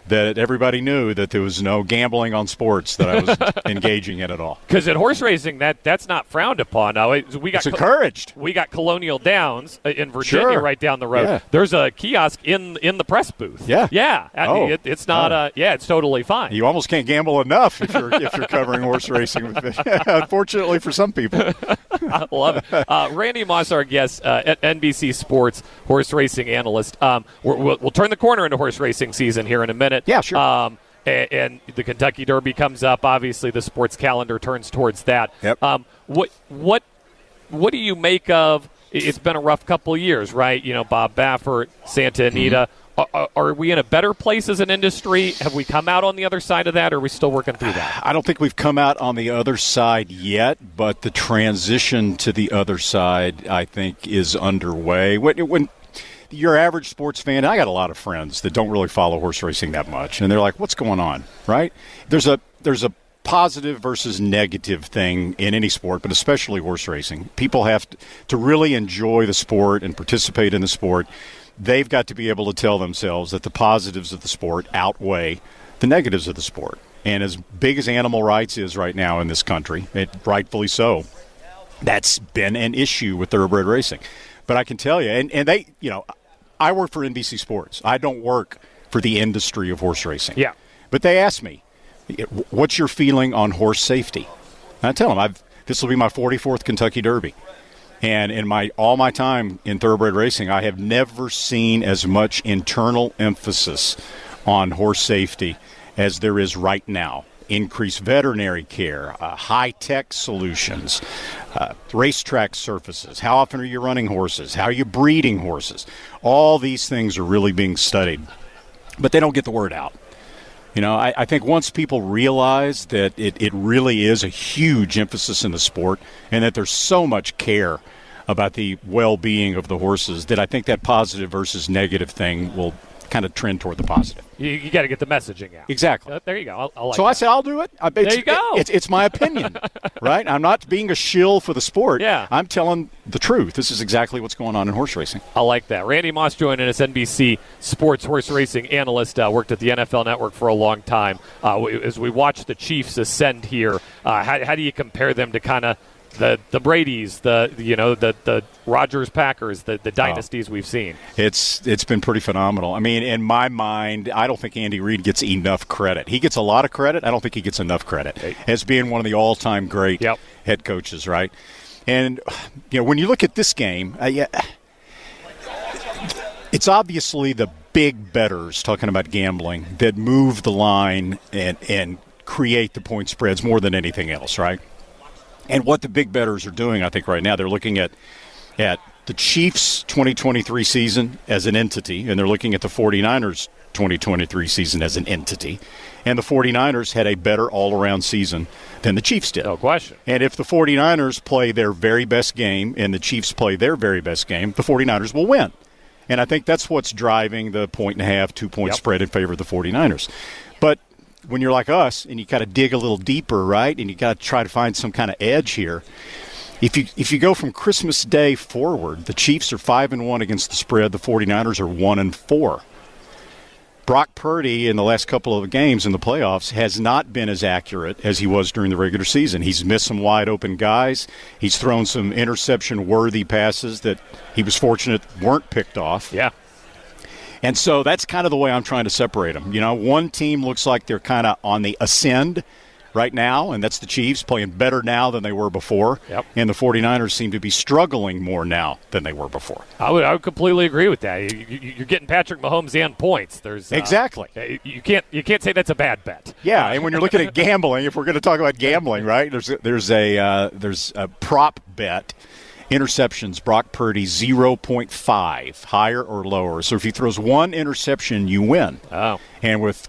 that everybody knew that there was no gambling on sports that I was engaging in at all. Because in horse racing, that's not frowned upon. Now, it's encouraged. We got Colonial Downs in Virginia right down the road. Yeah. There's a kiosk in the press booth. Yeah. Yeah. It's not it's totally fine. You almost can't gamble enough if you're covering horse racing. Unfortunately for some people. I love it. Randy Moss, our guest, at NBC Sports horse racing analyst. We'll turn the corner into horse racing season here in a minute. Yeah, sure. And the Kentucky Derby comes up. Obviously, the sports calendar turns towards that. Yep. What do you make of? It's been a rough couple of years, right? Bob Baffert, Santa Anita. Are we in a better place as an industry? Have we come out on the other side of that, or are we still working through that? I don't think we've come out on the other side yet, but the transition to the other side, I think, is underway. When your average sports fan, I got a lot of friends that don't really follow horse racing that much, and they're like, what's going on, right? There's a positive versus negative thing in any sport, but especially horse racing. People have to really enjoy the sport and participate in the sport. They've got to be able to tell themselves that the positives of the sport outweigh the negatives of the sport. And as big as animal rights is right now in this country, rightfully so, that's been an issue with thoroughbred racing. But I can tell you, and they, I work for NBC Sports. I don't work for the industry of horse racing. Yeah. But they asked me, what's your feeling on horse safety? And I tell them, this will be my 44th Kentucky Derby. And in all my time in thoroughbred racing, I have never seen as much internal emphasis on horse safety as there is right now. Increased veterinary care, high-tech solutions, racetrack surfaces. How often are you running horses? How are you breeding horses? All these things are really being studied, but they don't get the word out. I think once people realize that it really is a huge emphasis in the sport and that there's so much care about the well-being of the horses, that I think that positive versus negative thing will kind of trend toward the positive. You got to get the messaging out. Exactly. There you go. I like so that. I said, I'll do it. There you go. It's my opinion, right? I'm not being a shill for the sport. Yeah. I'm telling the truth. This is exactly what's going on in horse racing. I like that. Randy Moss joining us, NBC Sports horse racing analyst, worked at the NFL Network for a long time. As we watch the Chiefs ascend here, how do you compare them to kind of the Brady's, the Rodgers Packers, the dynasties we've seen? It's been pretty phenomenal. I mean, in my mind, I don't think Andy Reid gets enough credit. He gets a lot of credit. I don't think he gets enough credit as being one of the all-time great head coaches, right? And when you look at this game, it's obviously the big bettors, talking about gambling, that move the line and create the point spreads more than anything else, right? And what the big bettors are doing, I think, right now, they're looking at the Chiefs' 2023 season as an entity, and they're looking at the 49ers' 2023 season as an entity. And the 49ers had a better all-around season than the Chiefs did. No question. And if the 49ers play their very best game and the Chiefs play their very best game, the 49ers will win. And I think that's what's driving the 1.5, 2-point spread in favor of the 49ers. But when you're like us and you got to dig a little deeper, right, and you got to try to find some kind of edge here, if you go from Christmas Day forward, the Chiefs are 5-1 against the spread. The 49ers are 1-4. Brock Purdy in the last couple of games in the playoffs has not been as accurate as he was during the regular season. He's missed some wide open guys. He's thrown some interception-worthy passes that he was fortunate weren't picked off. Yeah. And so that's kind of the way I'm trying to separate them. One team looks like they're kind of on the ascend right now, and that's the Chiefs, playing better now than they were before. Yep. And the 49ers seem to be struggling more now than they were before. I would completely agree with that. You're getting Patrick Mahomes and points. There's exactly. You can't say that's a bad bet. Yeah, and when you're looking at gambling, if we're going to talk about gambling, right? There's a prop bet. Interceptions, Brock Purdy 0.5, higher or lower. So if he throws one interception, you win. Oh. And with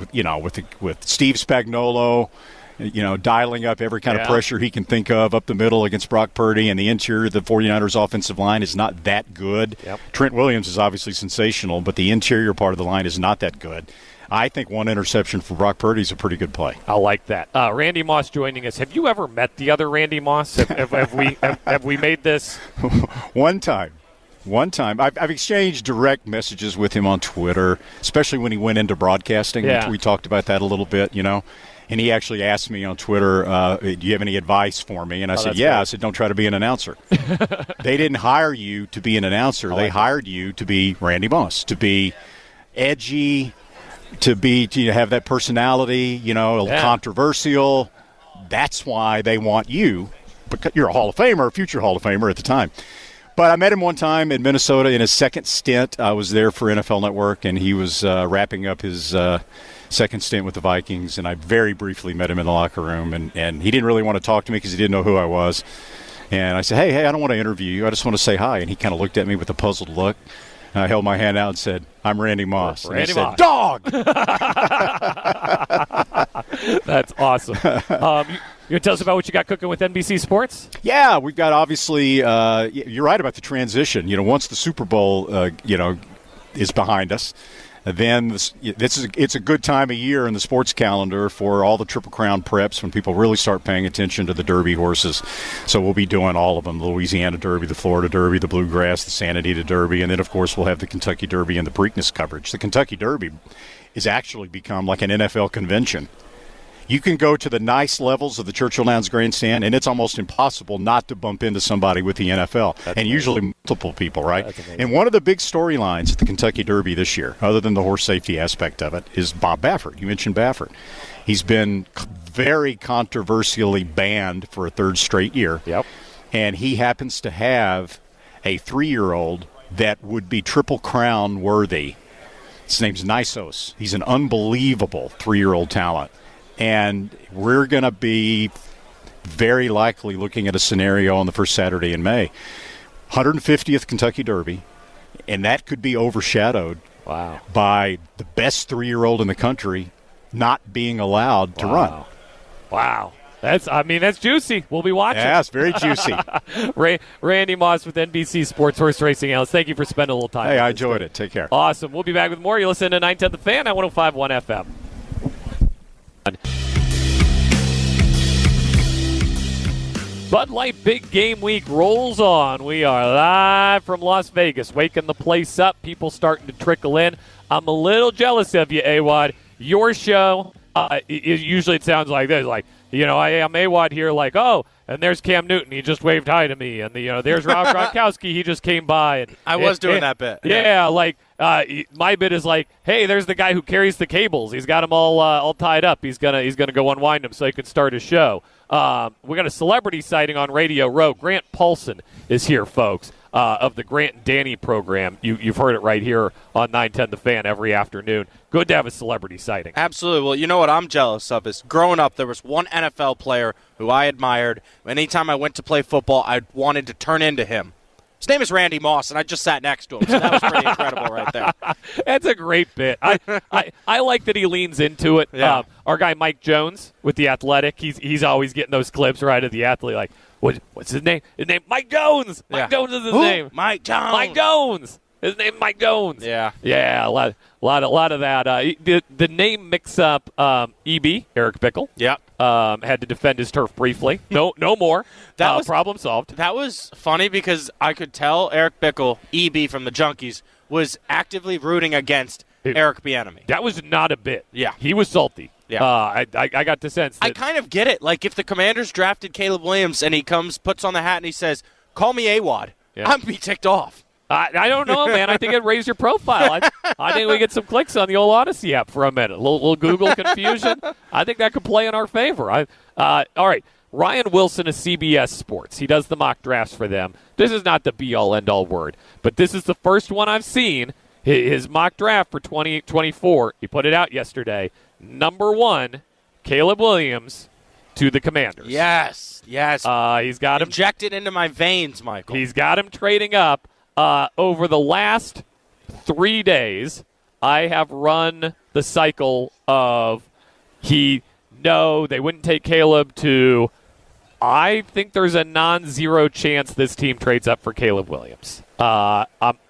Steve Spagnuolo, dialing up every kind of pressure he can think of up the middle against Brock Purdy, and the interior of the 49ers offensive line is not that good. Yep. Trent Williams is obviously sensational, but the interior part of the line is not that good. I think one interception for Brock Purdy is a pretty good play. I like that. Randy Moss joining us. Have you ever met the other Randy Moss? Have we made this? One time. One time, I've exchanged direct messages with him on Twitter, especially when he went into broadcasting. Yeah. We talked about that a little bit, And he actually asked me on Twitter, do you have any advice for me? And I said, yeah. Great. I said, don't try to be an announcer. They didn't hire you to be an announcer. They hired you to be Randy Moss, to be edgy, to have that personality, controversial. That's why they want you, because you're a Hall of Famer, a future Hall of Famer at the time. But I met him one time in Minnesota in his second stint. I was there for NFL Network, and he was wrapping up his second stint with the Vikings, and I very briefly met him in the locker room, and he didn't really want to talk to me because he didn't know who I was. And I said, hey, I don't want to interview you. I just want to say hi. And he kind of looked at me with a puzzled look. And I held my hand out and said, I'm Randy Moss. And he said, dog! That's awesome. You can tell us about what you got cooking with NBC Sports? Yeah, we've got obviously you're right about the transition. Once the Super Bowl, is behind us, then it's a good time of year in the sports calendar for all the Triple Crown preps when people really start paying attention to the Derby horses. So we'll be doing all of them, the Louisiana Derby, the Florida Derby, the Bluegrass, the Santa Anita Derby, and then, of course, we'll have the Kentucky Derby and the Preakness coverage. The Kentucky Derby has actually become like an NFL convention. You can go to the nice levels of the Churchill Downs Grandstand, and it's almost impossible not to bump into somebody with the NFL, usually multiple people, right? And one of the big storylines at the Kentucky Derby this year, other than the horse safety aspect of it, is Bob Baffert. You mentioned Baffert. He's been very controversially banned for a third straight year. Yep. And he happens to have a 3-year-old that would be Triple Crown worthy. His name's Nysos. He's an unbelievable 3-year-old talent. And we're going to be very likely looking at a scenario on the first Saturday in May. 150th Kentucky Derby, and that could be overshadowed by the best 3-year-old in the country not being allowed to run. Wow. That's juicy. We'll be watching. Yeah, it's very juicy. Randy Moss with NBC Sports Horse Racing Analyst. Thank you for spending a little time. Hey, I enjoyed it. Take care. Awesome. We'll be back with more. You listen to 910 The Fan at 105.1 FM. Bud Light Big Game Week rolls on. We are live from Las Vegas, waking the place up. People starting to trickle in. I'm a little jealous of you, AWOD. Your show, usually it sounds like this, like, I'm AWOD here, like, oh, and there's Cam Newton. He just waved hi to me. And, there's Rob Gronkowski. He just came by. And I was doing that bit. Yeah, my bit is like, hey, there's the guy who carries the cables. He's got them all tied up. He's gonna go unwind them so he can start his show. We got a celebrity sighting on Radio Row. Grant Paulson is here, folks, of the Grant and Danny program. You've heard it right here on 910 The Fan every afternoon. Good to have a celebrity sighting. Absolutely. Well, you know what I'm jealous of is growing up, there was one NFL player who I admired. Anytime I went to play football, I wanted to turn into him. His name is Randy Moss, and I just sat next to him, so that was pretty incredible right there. That's a great bit. I like that he leans into it. Yeah. Our guy Mike Jones with The Athletic, he's always getting those clips right of the athlete, like, what's his name? His name, Mike Jones. Mike Jones is his name. Mike Jones. Mike Jones. His name, Mike Jones. Yeah. Yeah, a lot of that. The name mix-up, EB, Eric Bickel. Yep. Had to defend his turf briefly. No more. That was problem solved. That was funny because I could tell Eric Bickel, EB from the Junkies, was actively rooting against Eric Bieniemy. That was not a bit. Yeah. He was salty. Yeah. I got the sense that I kind of get it. Like, if the Commanders drafted Caleb Williams and he puts on the hat and he says, call me AWOD, I'm be ticked off. I don't know, man. I think it'd raise your profile. I think we get some clicks on the old Odyssey app for a minute. A little Google confusion. I think that could play in our favor. All right. Ryan Wilson of CBS Sports. He does the mock drafts for them. This is not the be-all, end-all word, but this is the first one I've seen. His mock draft for 2024, he put it out yesterday. Number 1, Caleb Williams to the Commanders. Yes. He's got him injected into my veins, Michael. He's got him trading up. Over the last 3 days, I have run the cycle of they wouldn't take Caleb to I think there's a non-zero chance this team trades up for Caleb Williams. I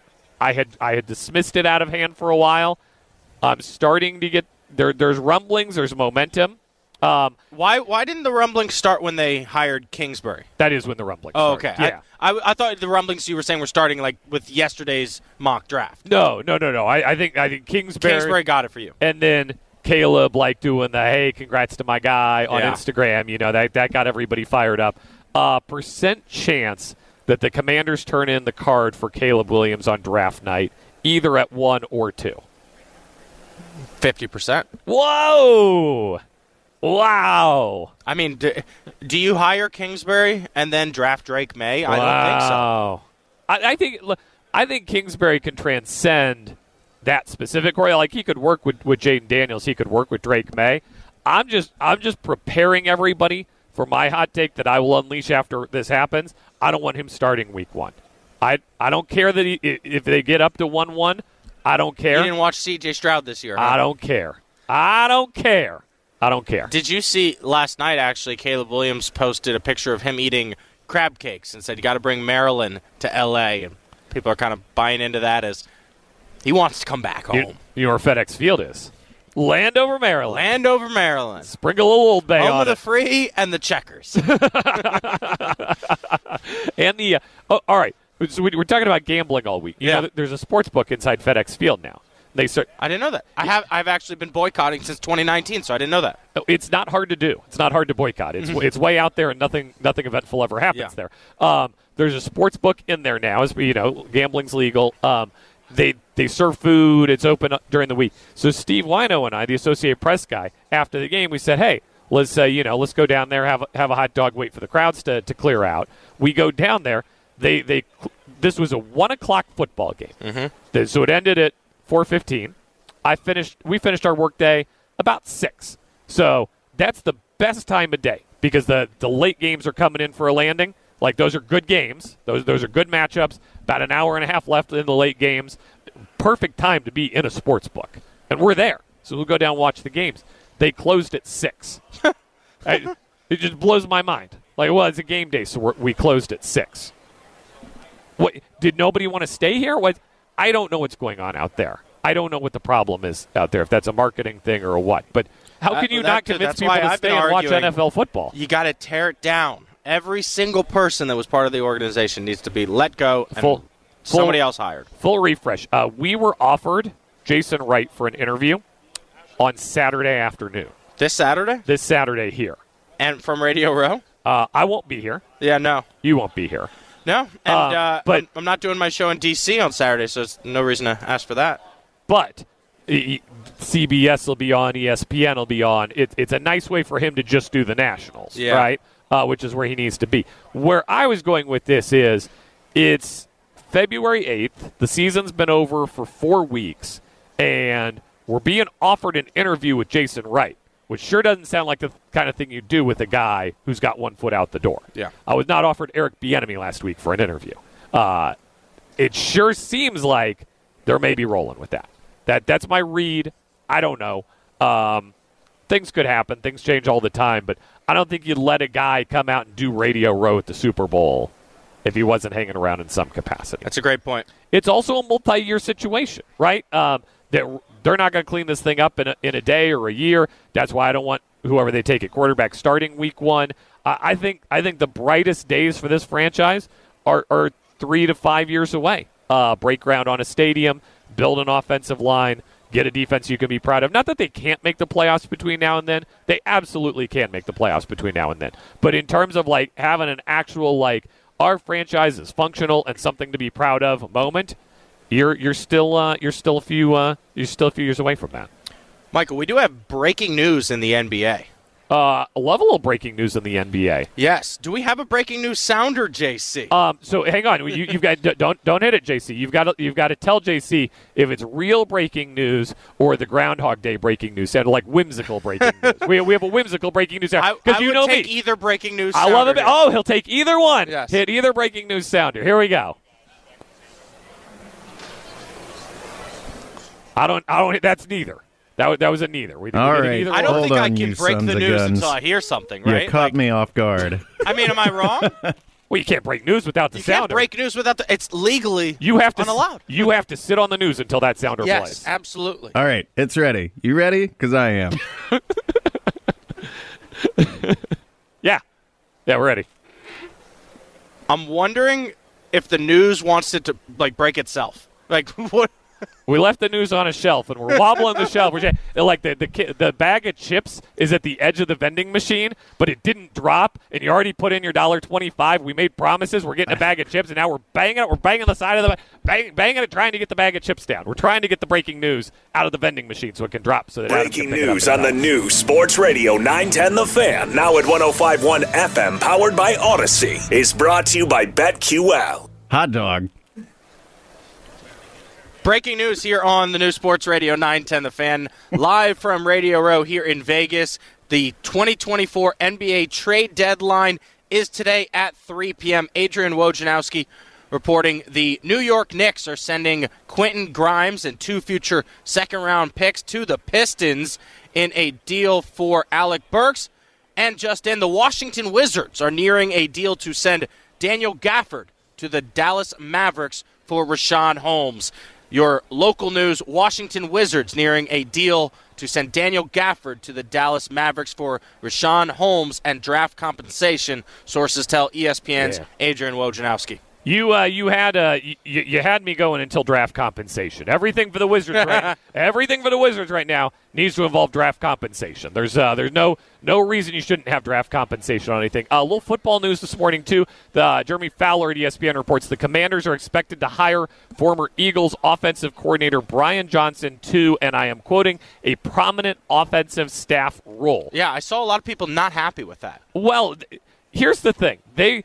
had dismissed it out of hand for a while. I'm starting to get there's rumblings, there's momentum. Why didn't the rumblings start when they hired Kingsbury? That is when the rumblings Oh, started. okay. Yeah. I thought the rumblings you were saying were starting like with yesterday's mock draft. No. I think Kingsbury got it for you. And then Caleb doing the, hey, congrats to my guy on Instagram. That got everybody fired up. Percent chance that the Commanders turn in the card for Caleb Williams on draft night, either at 1 or 2. 50%. Whoa! Wow. I mean, do you hire Kingsbury and then draft Drake May? I don't think so. I think Kingsbury can transcend that specific Corey. Like, he could work with Jaden Daniels. He could work with Drake May. I'm just preparing everybody for my hot take that I will unleash after this happens. I don't want him starting week 1. I don't care that if they get up to 1-1. I don't care. You didn't watch C.J. Stroud this year, huh? I don't care. Did you see last night, actually, Caleb Williams posted a picture of him eating crab cakes and said, you got to bring Maryland to L.A., and people are kind of buying into that as he wants to come back home. You know where FedEx Field is? Landover, Maryland. Sprinkle a little Old Bay home on of the it. free and the checkers. And the all right. So we're talking about gambling all week. You know, there's a sports book inside FedEx Field now. I didn't know that. I've actually been boycotting since 2019, so I didn't know that. It's not hard to do. It's not hard to boycott. It's way out there, and nothing eventful ever happens there. There's a sports book in there now. As gambling's legal. They serve food. It's open during the week. So Steve Wino and I, the Associated Press guy, after the game, we said, hey, let's go down there, have a hot dog, wait for the crowds to clear out. We go down there. This was a 1:00 football game. Mm-hmm. So it ended at 4:15. We finished our workday about 6. So that's the best time of day because the late games are coming in for a landing. Like, those are good games. Those are good matchups. About an hour and a half left in the late games. Perfect time to be in a sports book. And we're there. So we'll go down and watch the games. They closed at 6. It just blows my mind. Like, well, it's a game day, so we closed at 6. What, did nobody want to stay here? I don't know what's going on out there. I don't know what the problem is out there, if that's a marketing thing or what. But how can you not convince people to stay and watch NFL football? You got to tear it down. Every single person that was part of the organization needs to be let go and somebody else hired. Full refresh. We were offered Jason Wright for an interview on Saturday afternoon. This Saturday? This Saturday here. And from Radio Row? I won't be here. Yeah, no. You won't be here. No, and but I'm not doing my show in D.C. on Saturday, so there's no reason to ask for that. But CBS will be on, ESPN will be on. It's a nice way for him to just do the Nationals, right? Which is where he needs to be. Where I was going with this is it's February 8th. The season's been over for 4 weeks, and we're being offered an interview with Jason Wright, which sure doesn't sound like the kind of thing you do with a guy who's got 1 foot out the door. Yeah. I was not offered Eric Bieniemy last week for an interview. It sure seems like they're maybe rolling with that. That's my read. I don't know. Things could happen. Things change all the time, but I don't think you'd let a guy come out and do Radio Row at the Super Bowl if he wasn't hanging around in some capacity. That's a great point. It's also a multi-year situation, right? They're not going to clean this thing up in a day or a year. That's why I don't want whoever they take at quarterback starting week 1. I think the brightest days for this franchise are 3 to 5 years away. Break ground on a stadium, build an offensive line, get a defense you can be proud of. Not that they can't make the playoffs between now and then. They absolutely can make the playoffs between now and then. But in terms of having an actual our franchise is functional and something to be proud of moment, you're still a few years away from that. Michael, we do have breaking news in the NBA. A level of breaking news in the NBA. Yes. Do we have a breaking news sounder, JC? So hang on. You've got don't hit it, JC. You've got to tell JC if it's real breaking news or the Groundhog Day breaking news sounder, like whimsical breaking news. We have a whimsical breaking news sounder. I would take either breaking news sounder. I love it. Here. Oh, he'll take either one. Yes. Hit either breaking news sounder. Here we go. I don't. That's neither. That was a neither. All right. I don't think I can you break the sons of news guns. until I hear something, right? You caught me off guard. I mean, am I wrong? Well, you can't break news without the You sounder. can't break news without it's legally unallowed. You have to sit on the news until that sounder Yes, plays. absolutely. All right, it's ready. You ready? Because I am. Yeah, we're ready. I'm wondering if the news wants it to break itself. Like what? We left the news on a shelf, and we're wobbling the shelf. Like the bag of chips is at the edge of the vending machine, but it didn't drop, and you already put in your $1.25. We made promises. We're getting a bag of chips, and now we're banging it. We're banging the side of the banging it, trying to get the bag of chips down. We're trying to get the breaking news out of the vending machine so it can drop. So that breaking news on the new Sports Radio 910 The Fan, now at 105.1 FM, powered by Odyssey, is brought to you by BetQL. Hot dog. Breaking news here on the new Sports Radio 910 The Fan, live from Radio Row here in Vegas. The 2024 NBA trade deadline is today at 3 p.m. Adrian Wojnarowski reporting the New York Knicks are sending Quentin Grimes and 2 future second-round picks to the Pistons in a deal for Alec Burks. And just in, the Washington Wizards are nearing a deal to send Daniel Gafford to the Dallas Mavericks for Richaun Holmes. Your local news, Washington Wizards nearing a deal to send Daniel Gafford to the Dallas Mavericks for Richaun Holmes and draft compensation, sources tell ESPN's Adrian Wojnarowski. You had me going until draft compensation. Everything for the Wizards right now needs to involve draft compensation. There's no reason you shouldn't have draft compensation on anything. A little football news this morning too. Jeremy Fowler at ESPN reports the Commanders are expected to hire former Eagles offensive coordinator Brian Johnson to, and I am quoting, a prominent offensive staff role. Yeah, I saw a lot of people not happy with that. Well, here's the thing.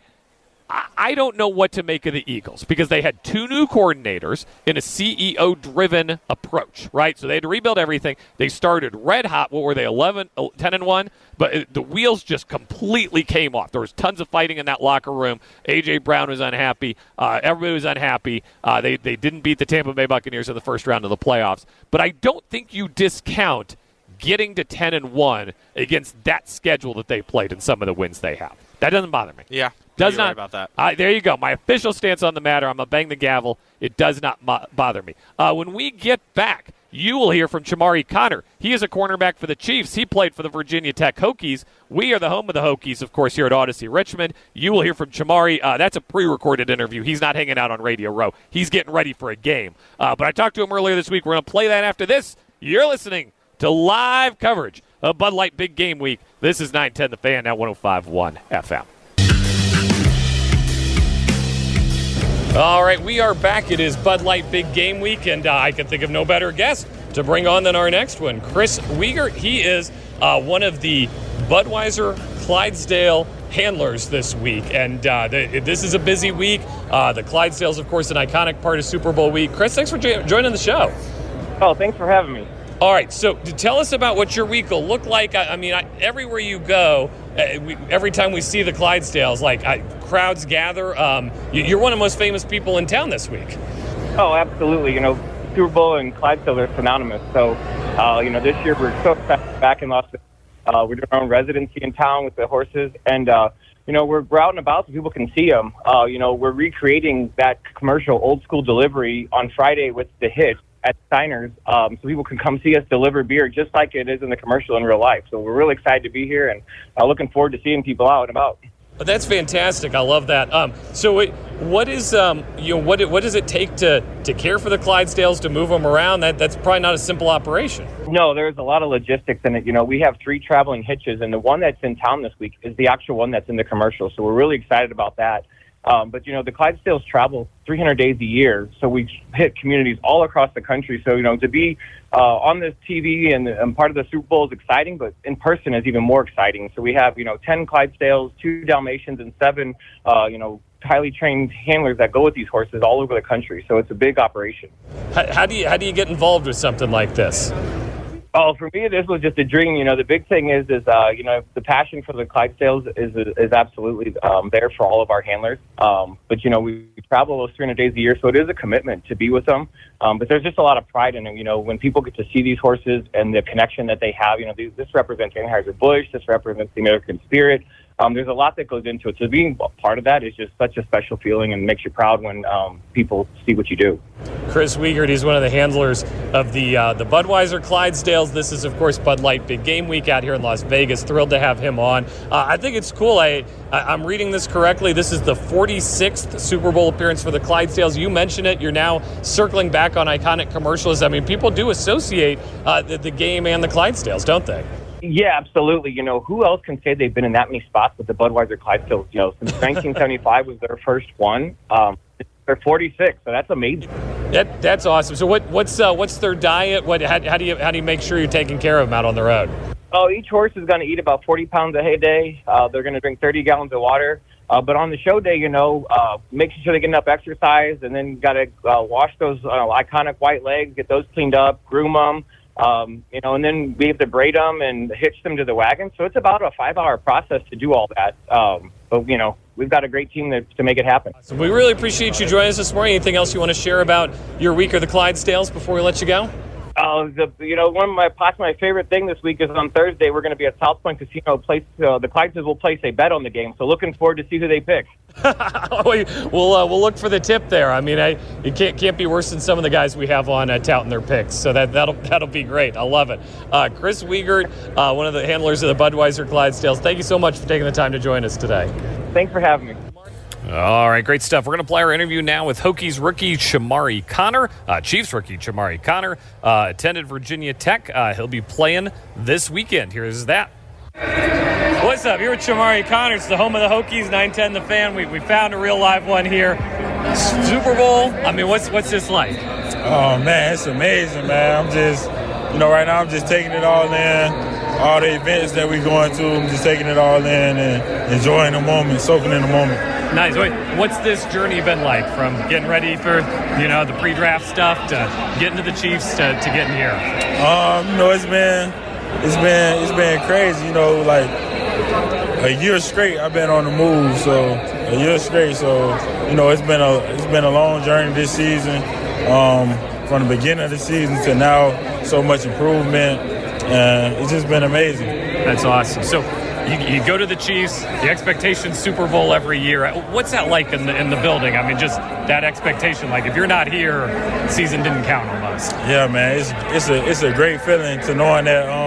I don't know what to make of the Eagles because they had 2 new coordinators in a CEO-driven approach, right? So they had to rebuild everything. They started red hot. What were they, 10-1? But the wheels just completely came off. There was tons of fighting in that locker room. A.J. Brown was unhappy. Everybody was unhappy. They didn't beat the Tampa Bay Buccaneers in the first round of the playoffs. But I don't think you discount getting to 10-1 against that schedule that they played and some of the wins they have. That doesn't bother me. Yeah. Does not not about that. There you go. My official stance on the matter. I'm going to bang the gavel. It does not bother me. When we get back, you will hear from Chamari Connor. He is a cornerback for the Chiefs. He played for the Virginia Tech Hokies. We are the home of the Hokies, of course, here at Odyssey Richmond. You will hear from Chamari. That's a pre-recorded interview. He's not hanging out on Radio Row. He's getting ready for a game. But I talked to him earlier this week. We're going to play that after this. You're listening to live coverage of Bud Light Big Game Week. This is 910 The Fan at 105.1 FM. All right, we are back. It is Bud Light Big Game Week, and I can think of no better guest to bring on than our next one, Chris Wiegert. He is one of the Budweiser Clydesdale handlers this week, and this is a busy week. The Clydesdales, of course, an iconic part of Super Bowl week. Chris, thanks for joining the show. Oh, thanks for having me. All right, so tell us about what your week will look like. I mean, everywhere you go, every time we see the Clydesdales, crowds gather. You're one of the most famous people in town this week. Oh, absolutely. Super Bowl and Clydesdale are synonymous. So, this year we're so back in Las Vegas. We're doing our own residency in town with the horses, and we're out and about so people can see them. We're recreating that commercial old school delivery on Friday with the hit at Steiner's, so people can come see us deliver beer just like it is in the commercial in real life. So we're really excited to be here and looking forward to seeing people out and about. That's fantastic. I love that. So what is what does it take to care for the Clydesdales, to move them around? That's probably not a simple operation. No, there's a lot of logistics in it. We have 3 traveling hitches, and the one that's in town this week is the actual one that's in the commercial. So we're really excited about that. But the Clydesdales travel 300 days a year, so we hit communities all across the country. So, to be on the TV and part of the Super Bowl is exciting, but in person is even more exciting. So we have, 10 Clydesdales, 2 Dalmatians, and 7, highly trained handlers that go with these horses all over the country. So it's a big operation. How do you get involved with something like this? Oh, for me, this was just a dream. The big thing is the passion for the Clydesdales is absolutely there for all of our handlers. But, we travel those 300 days a year, so it is a commitment to be with them. But there's just a lot of pride in it. When people get to see these horses and the connection that they have, this represents Anheuser-Busch, this represents the American spirit. there's a lot that goes into it. So being part of that is just such a special feeling and makes you proud when people see what you do. Chris Wiegert, he's one of the handlers of the Budweiser Clydesdales. This is, of course, Bud Light Big Game Week out here in Las Vegas. Thrilled to have him on. I think it's cool. I'm reading this correctly. This is the 46th Super Bowl appearance for the Clydesdales. You mentioned it. You're now circling back on iconic commercials. I mean, people do associate the game and the Clydesdales, don't they? Yeah, absolutely. Who else can say they've been in that many spots with the Budweiser Clydesdales? Since 1975 was their first one. They're 46, so that's amazing. That's awesome. So what's their diet? How do you make sure you're taking care of them out on the road? Oh, each horse is going to eat about 40 pounds a day. They're going to drink 30 gallons of water. But on the show day, making sure they get enough exercise, and then got to wash those iconic white legs, get those cleaned up, groom them. And then we have to braid them and hitch them to the wagon. So it's about a 5-hour process to do all that. But we've got a great team to make it happen. So we really appreciate you joining us this morning. Anything else you want to share about your week or the Clydesdales before we let you go? One of my favorite thing this week is on Thursday we're going to be at South Point Casino. The Clydesdales will place a bet on the game. So looking forward to see who they pick. We'll look for the tip there. I mean, it can't be worse than some of the guys we have on touting their picks. So that'll be great. I love it. Chris Wiegert, one of the handlers of the Budweiser Clydesdales. Thank you so much for taking the time to join us today. Thanks for having me. All right, great stuff. We're going to play our interview now with Hokies rookie Shamari Connor. Chiefs rookie Shamari Connor attended Virginia Tech. He'll be playing this weekend. Here's that. What's up? You're with Shamari Connor. It's the home of the Hokies, 910 The Fan. We found a real live one here. Super Bowl. I mean, what's this like? Oh, man, it's amazing, man. I'm just, right now I'm just taking it all in. All the events that we're going to, I'm just taking it all in and enjoying the moment, soaking in the moment. Nice. Wait, what's this journey been like from getting ready for, the pre-draft stuff to getting to the Chiefs to getting here? It's been crazy, like a year straight I've been on the move, so a year straight, so it's been a long journey this season. From the beginning of the season to now, so much improvement, and it's just been amazing. That's awesome. So you go to the Chiefs, the expectation Super Bowl every year. What's that like in the building? I mean, just that expectation. Like, if you're not here, the season didn't count almost. Yeah, man, it's a great feeling to knowing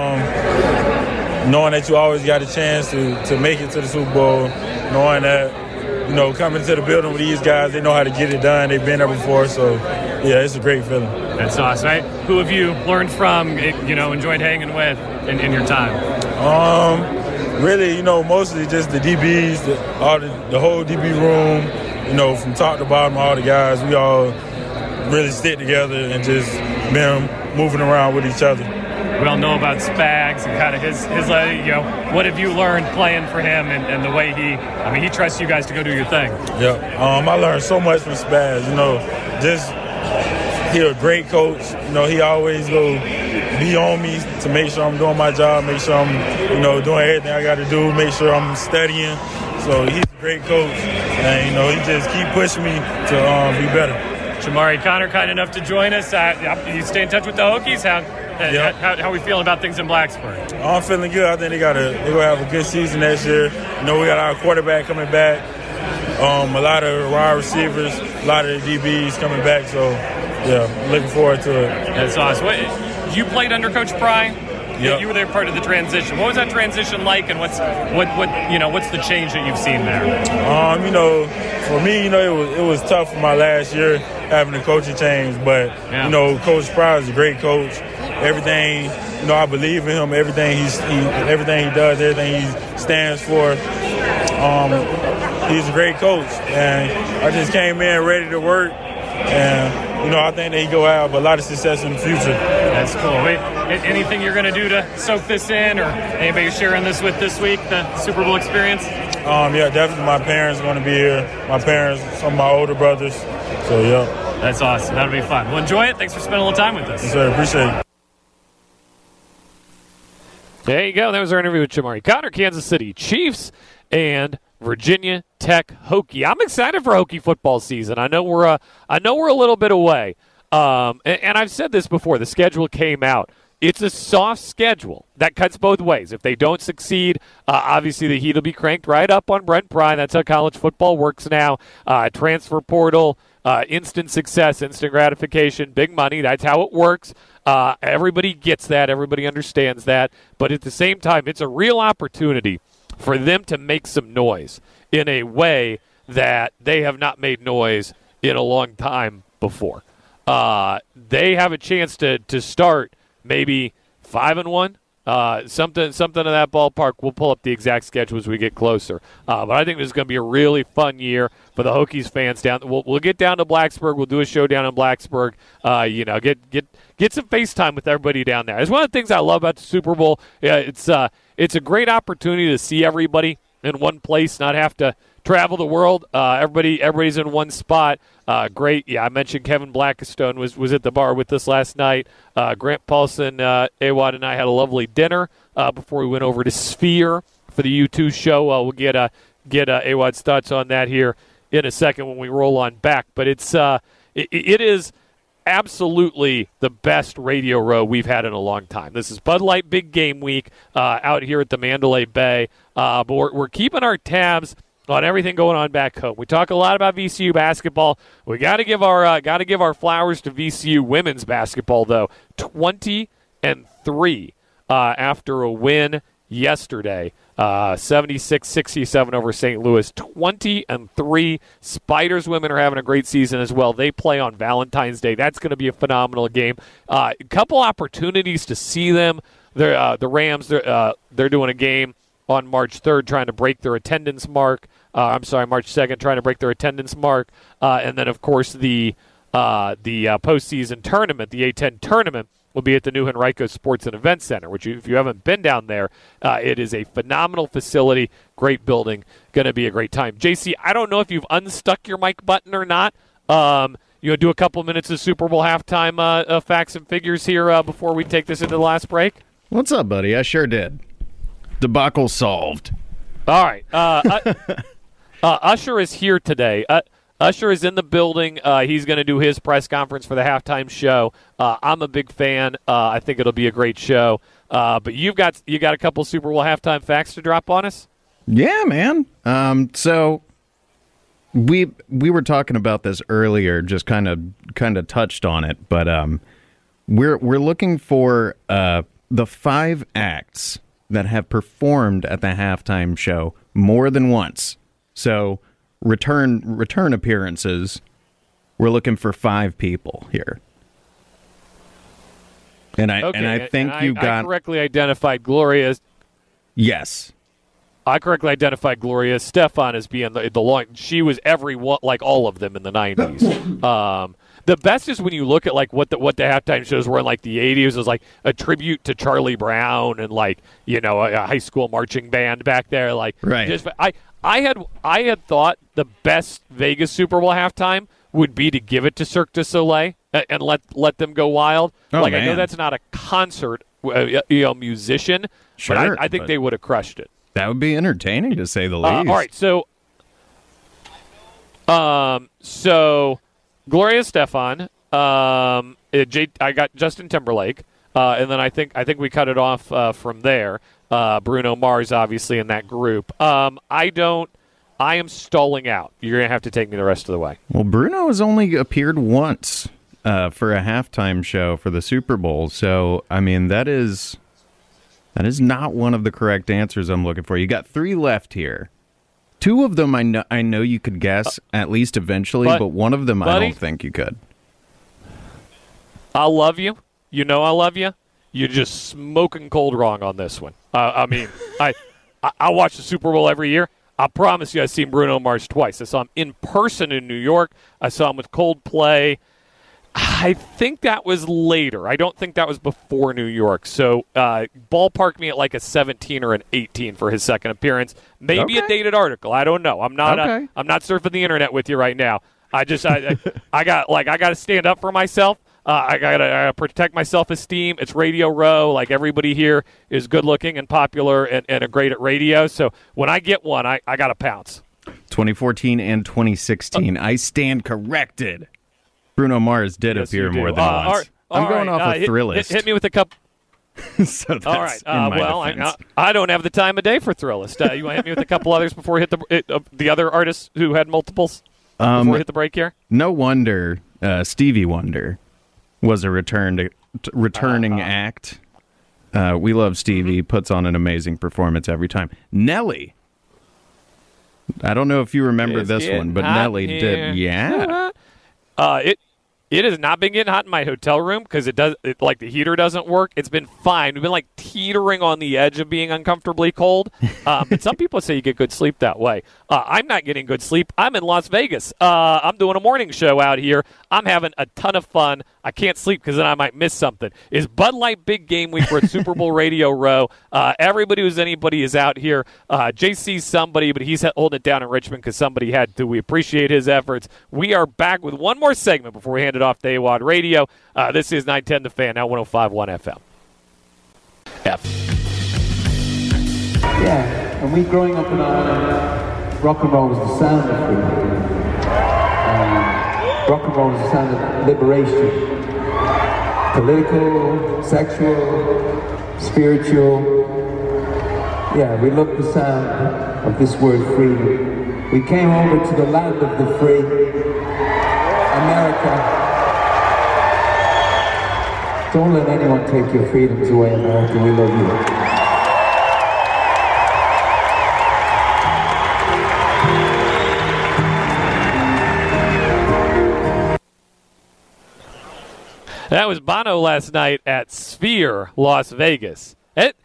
that you always got a chance to make it to the Super Bowl, knowing that coming to the building with these guys, they know how to get it done. They've been there before, so yeah, it's a great feeling. That's awesome. Right? Who have you learned from? Enjoyed hanging with in your time? Really, mostly just the DBs, the whole DB room, from top to bottom, all the guys, we all really stick together and just been moving around with each other. We all know about Spags and kind of his what have you learned playing for him and the way he trusts you guys to go do your thing? Yeah, I learned so much from Spags, he's a great coach. He always go be on me to make sure I'm doing my job, make sure I'm, doing everything I got to do, make sure I'm studying. So he's a great coach, and, he just keep pushing me to be better. Shamari Connor, kind enough to join us. You stay in touch with the Hokies? How are we feeling about things in Blacksburg? I'm feeling good. I think they're gonna have a good season next year. We got our quarterback coming back, a lot of wide receivers, a lot of the DBs coming back. So, yeah, looking forward to it. That's awesome. You played under Coach Pry. Yep. You were there part of the transition. What was that transition like, and what's the change that you've seen there? For me, it was tough for my last year having a coaching change, but Coach Pry is a great coach. Everything, I believe in him. Everything he does, everything he stands for. He's a great coach, and I just came in ready to work, and I think that he go have a lot of success in the future. That's cool. Anything you're going to do to soak this in, or anybody you're sharing this with this week, the Super Bowl experience? Yeah, definitely my parents are going to be here. My parents, some of my older brothers. So, yeah. That's awesome. That'll be fun. Well, enjoy it. Thanks for spending a little time with us. Yes, sir. Appreciate it. There you go. That was our interview with Shamari Connor, Kansas City Chiefs and Virginia Tech Hokie. I'm excited for Hokie football season. I know we're a little bit away, and I've said this before. The schedule came out. it's a soft schedule that cuts both ways. If they don't succeed, obviously the heat will be cranked right up on Brent Pry. That's how college football works now. Transfer portal, instant success, instant gratification, big money. That's how it works. Everybody gets that. Everybody understands that. But at the same time, it's a real opportunity for them to make some noise in a way that they have not made noise in a long time before. They have a chance to start maybe 5-1, something in that ballpark. We'll pull up the exact schedule as we get closer. But I think this is going to be a really fun year for the Hokies fans down. We'll get down to Blacksburg. We'll do a show down in Blacksburg. Get some FaceTime with everybody down there. It's one of the things I love about the Super Bowl. It's a great opportunity to see everybody in one place, not have to travel the world. Everybody's in one spot. Great. Yeah, I mentioned Kevin Blackistone was at the bar with us last night. Grant Paulson, Awad, and I had a lovely dinner before we went over to Sphere for the U2 show. We'll get Awad's thoughts on that here in a second when we roll on back. But it is absolutely the best Radio Row we've had in a long time. This is Bud Light Big Game Week out here at the Mandalay Bay. But we're keeping our tabs on everything going on back home. We talk a lot about VCU basketball. We got to give our flowers to VCU women's basketball though. 20-3 after a win yesterday. 76-67 over St. Louis. 20-3. Spiders women are having a great season as well. They play on Valentine's Day. That's going to be a phenomenal game. A couple opportunities to see them. The Rams. They're doing a game on March 3rd, trying to break their attendance mark. March 2nd, trying to break their attendance mark. And then, of course, the postseason tournament, the A-10 tournament, will be at the new Henrico Sports and Events Center, which if you haven't been down there, it is a phenomenal facility, great building, going to be a great time. JC, I don't know if you've unstuck your mic button or not. You do a couple minutes of Super Bowl halftime facts and figures here before we take this into the last break? What's up, buddy? I sure did. Debacle solved. All right. Usher is here today. Usher is in the building. He's going to do his press conference for the halftime show. I'm a big fan. I think it'll be a great show. But you got a couple Super Bowl halftime facts to drop on us? Yeah, man. So we were talking about this earlier, just kind of touched on it, but we're looking for the 5 acts that have performed at the halftime show more than once. So return appearances, we're looking for 5 people here. And I think you got... I correctly identified Gloria. Yes. I correctly identified Gloria Stefan as being the long... She was like all of them in the 90s. The best is when you look at like what the halftime shows were in like the 80s. It was like a tribute to Charlie Brown and like, a high school marching band back there. Like, right. I had thought the best Vegas Super Bowl halftime would be to give it to Cirque du Soleil and let them go wild. Oh, like, man. I know that's not a concert, musician, sure, but I think they would have crushed it. That would be entertaining to say the least. All right, so Gloria Stefan, I got Justin Timberlake, and then I think we cut it off from there. Bruno Mars, obviously, in that group. I am stalling out. You're going to have to take me the rest of the way. Well, Bruno has only appeared once for a halftime show for the Super Bowl, so, I mean, that is not one of the correct answers I'm looking for. You got 3 left here. 2 of them I know you could guess at least eventually, but one of them I don't think you could. I love you. You know I love you. You're just smoking cold wrong on this one. I watch the Super Bowl every year. I promise you I've seen Bruno Mars twice. I saw him in person in New York. I saw him with Coldplay. I think that was later. I don't think that was before New York. So ballpark me at like a 17 or an 18 for his second appearance. Maybe a dated article. I don't know. I'm not surfing the internet with you right now. I got to stand up for myself. I gotta protect my self-esteem. It's Radio Row. Like, everybody here is good-looking and popular and great at radio. So when I get one, I gotta pounce. 2014 and 2016. I stand corrected. Bruno Mars did appear more than once. I'm going off of Thrillist. Hit me with a couple. So that's All right. in my Well, defense. I don't have the time of day for Thrillist. You want to hit me with a couple others before we hit the other artists who had multiples before we hit the break here? No wonder Stevie Wonder was a returning act. We love Stevie. Puts on an amazing performance every time. Nelly. I don't know if you remember this one, but Nelly did. Yeah. It has not been getting hot in my hotel room because the heater doesn't work. It's been fine. We've been like teetering on the edge of being uncomfortably cold. But some people say you get good sleep that way. I'm not getting good sleep. I'm in Las Vegas. I'm doing a morning show out here. I'm having a ton of fun. I can't sleep because then I might miss something. It's Bud Light Big Game Week. We're at Super Bowl Radio Row. Everybody who's anybody is out here. JC's somebody, but he's holding it down in Richmond because somebody had to. We appreciate his efforts. We are back with one more segment before we hand it off to AWOD Radio. This is 910 The Fan, now 105.1 FM. Yeah, and we growing up in Ireland, rock and roll was the sound of freedom. Rock and roll was the sound of liberation. Political, sexual, spiritual. Yeah, we love the sound of this word freedom. We came over to the land of the free, America. Don't let anyone take your freedoms away, America. We love you. That was Bono last night at Sphere, Las Vegas.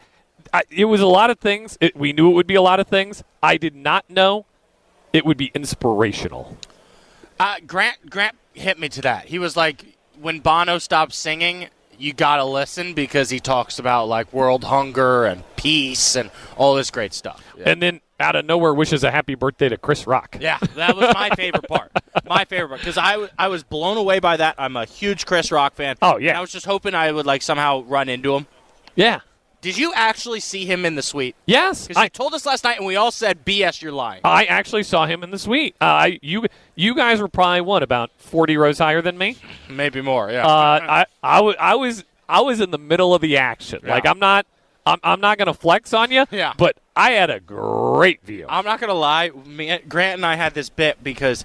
It was a lot of things. We knew it would be a lot of things. I did not know it would be inspirational. Grant hit me to that. He was like, when Bono stopped singing, you got to listen because he talks about like world hunger and peace and all this great stuff. Yeah. And then out of nowhere wishes a happy birthday to Chris Rock. Yeah, that was my favorite part. My favorite part because I was blown away by that. I'm a huge Chris Rock fan. Oh, yeah. And I was just hoping I would like somehow run into him. Yeah. Did you actually see him in the suite? Yes. Because you told us last night and we all said, BS, you're lying. I actually saw him in the suite. You guys were probably, about 40 rows higher than me? Maybe more, yeah. I was in the middle of the action. Yeah. Like, I'm not going to flex on you, but I had a great view. I'm not going to lie. Grant and I had this bit because,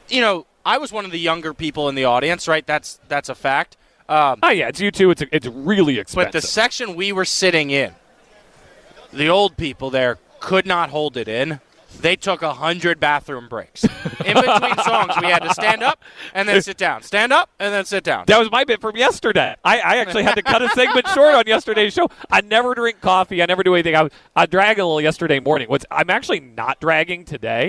I was one of the younger people in the audience, right? That's a fact. It's you too. It's really expensive. But the section we were sitting in, the old people there could not hold it in. They took 100 bathroom breaks. In between songs, we had to stand up and then sit down. Stand up and then sit down. That was my bit from yesterday. I actually had to cut a segment short on yesterday's show. I never drink coffee. I never do anything. I drag a little yesterday morning. I'm actually not dragging today.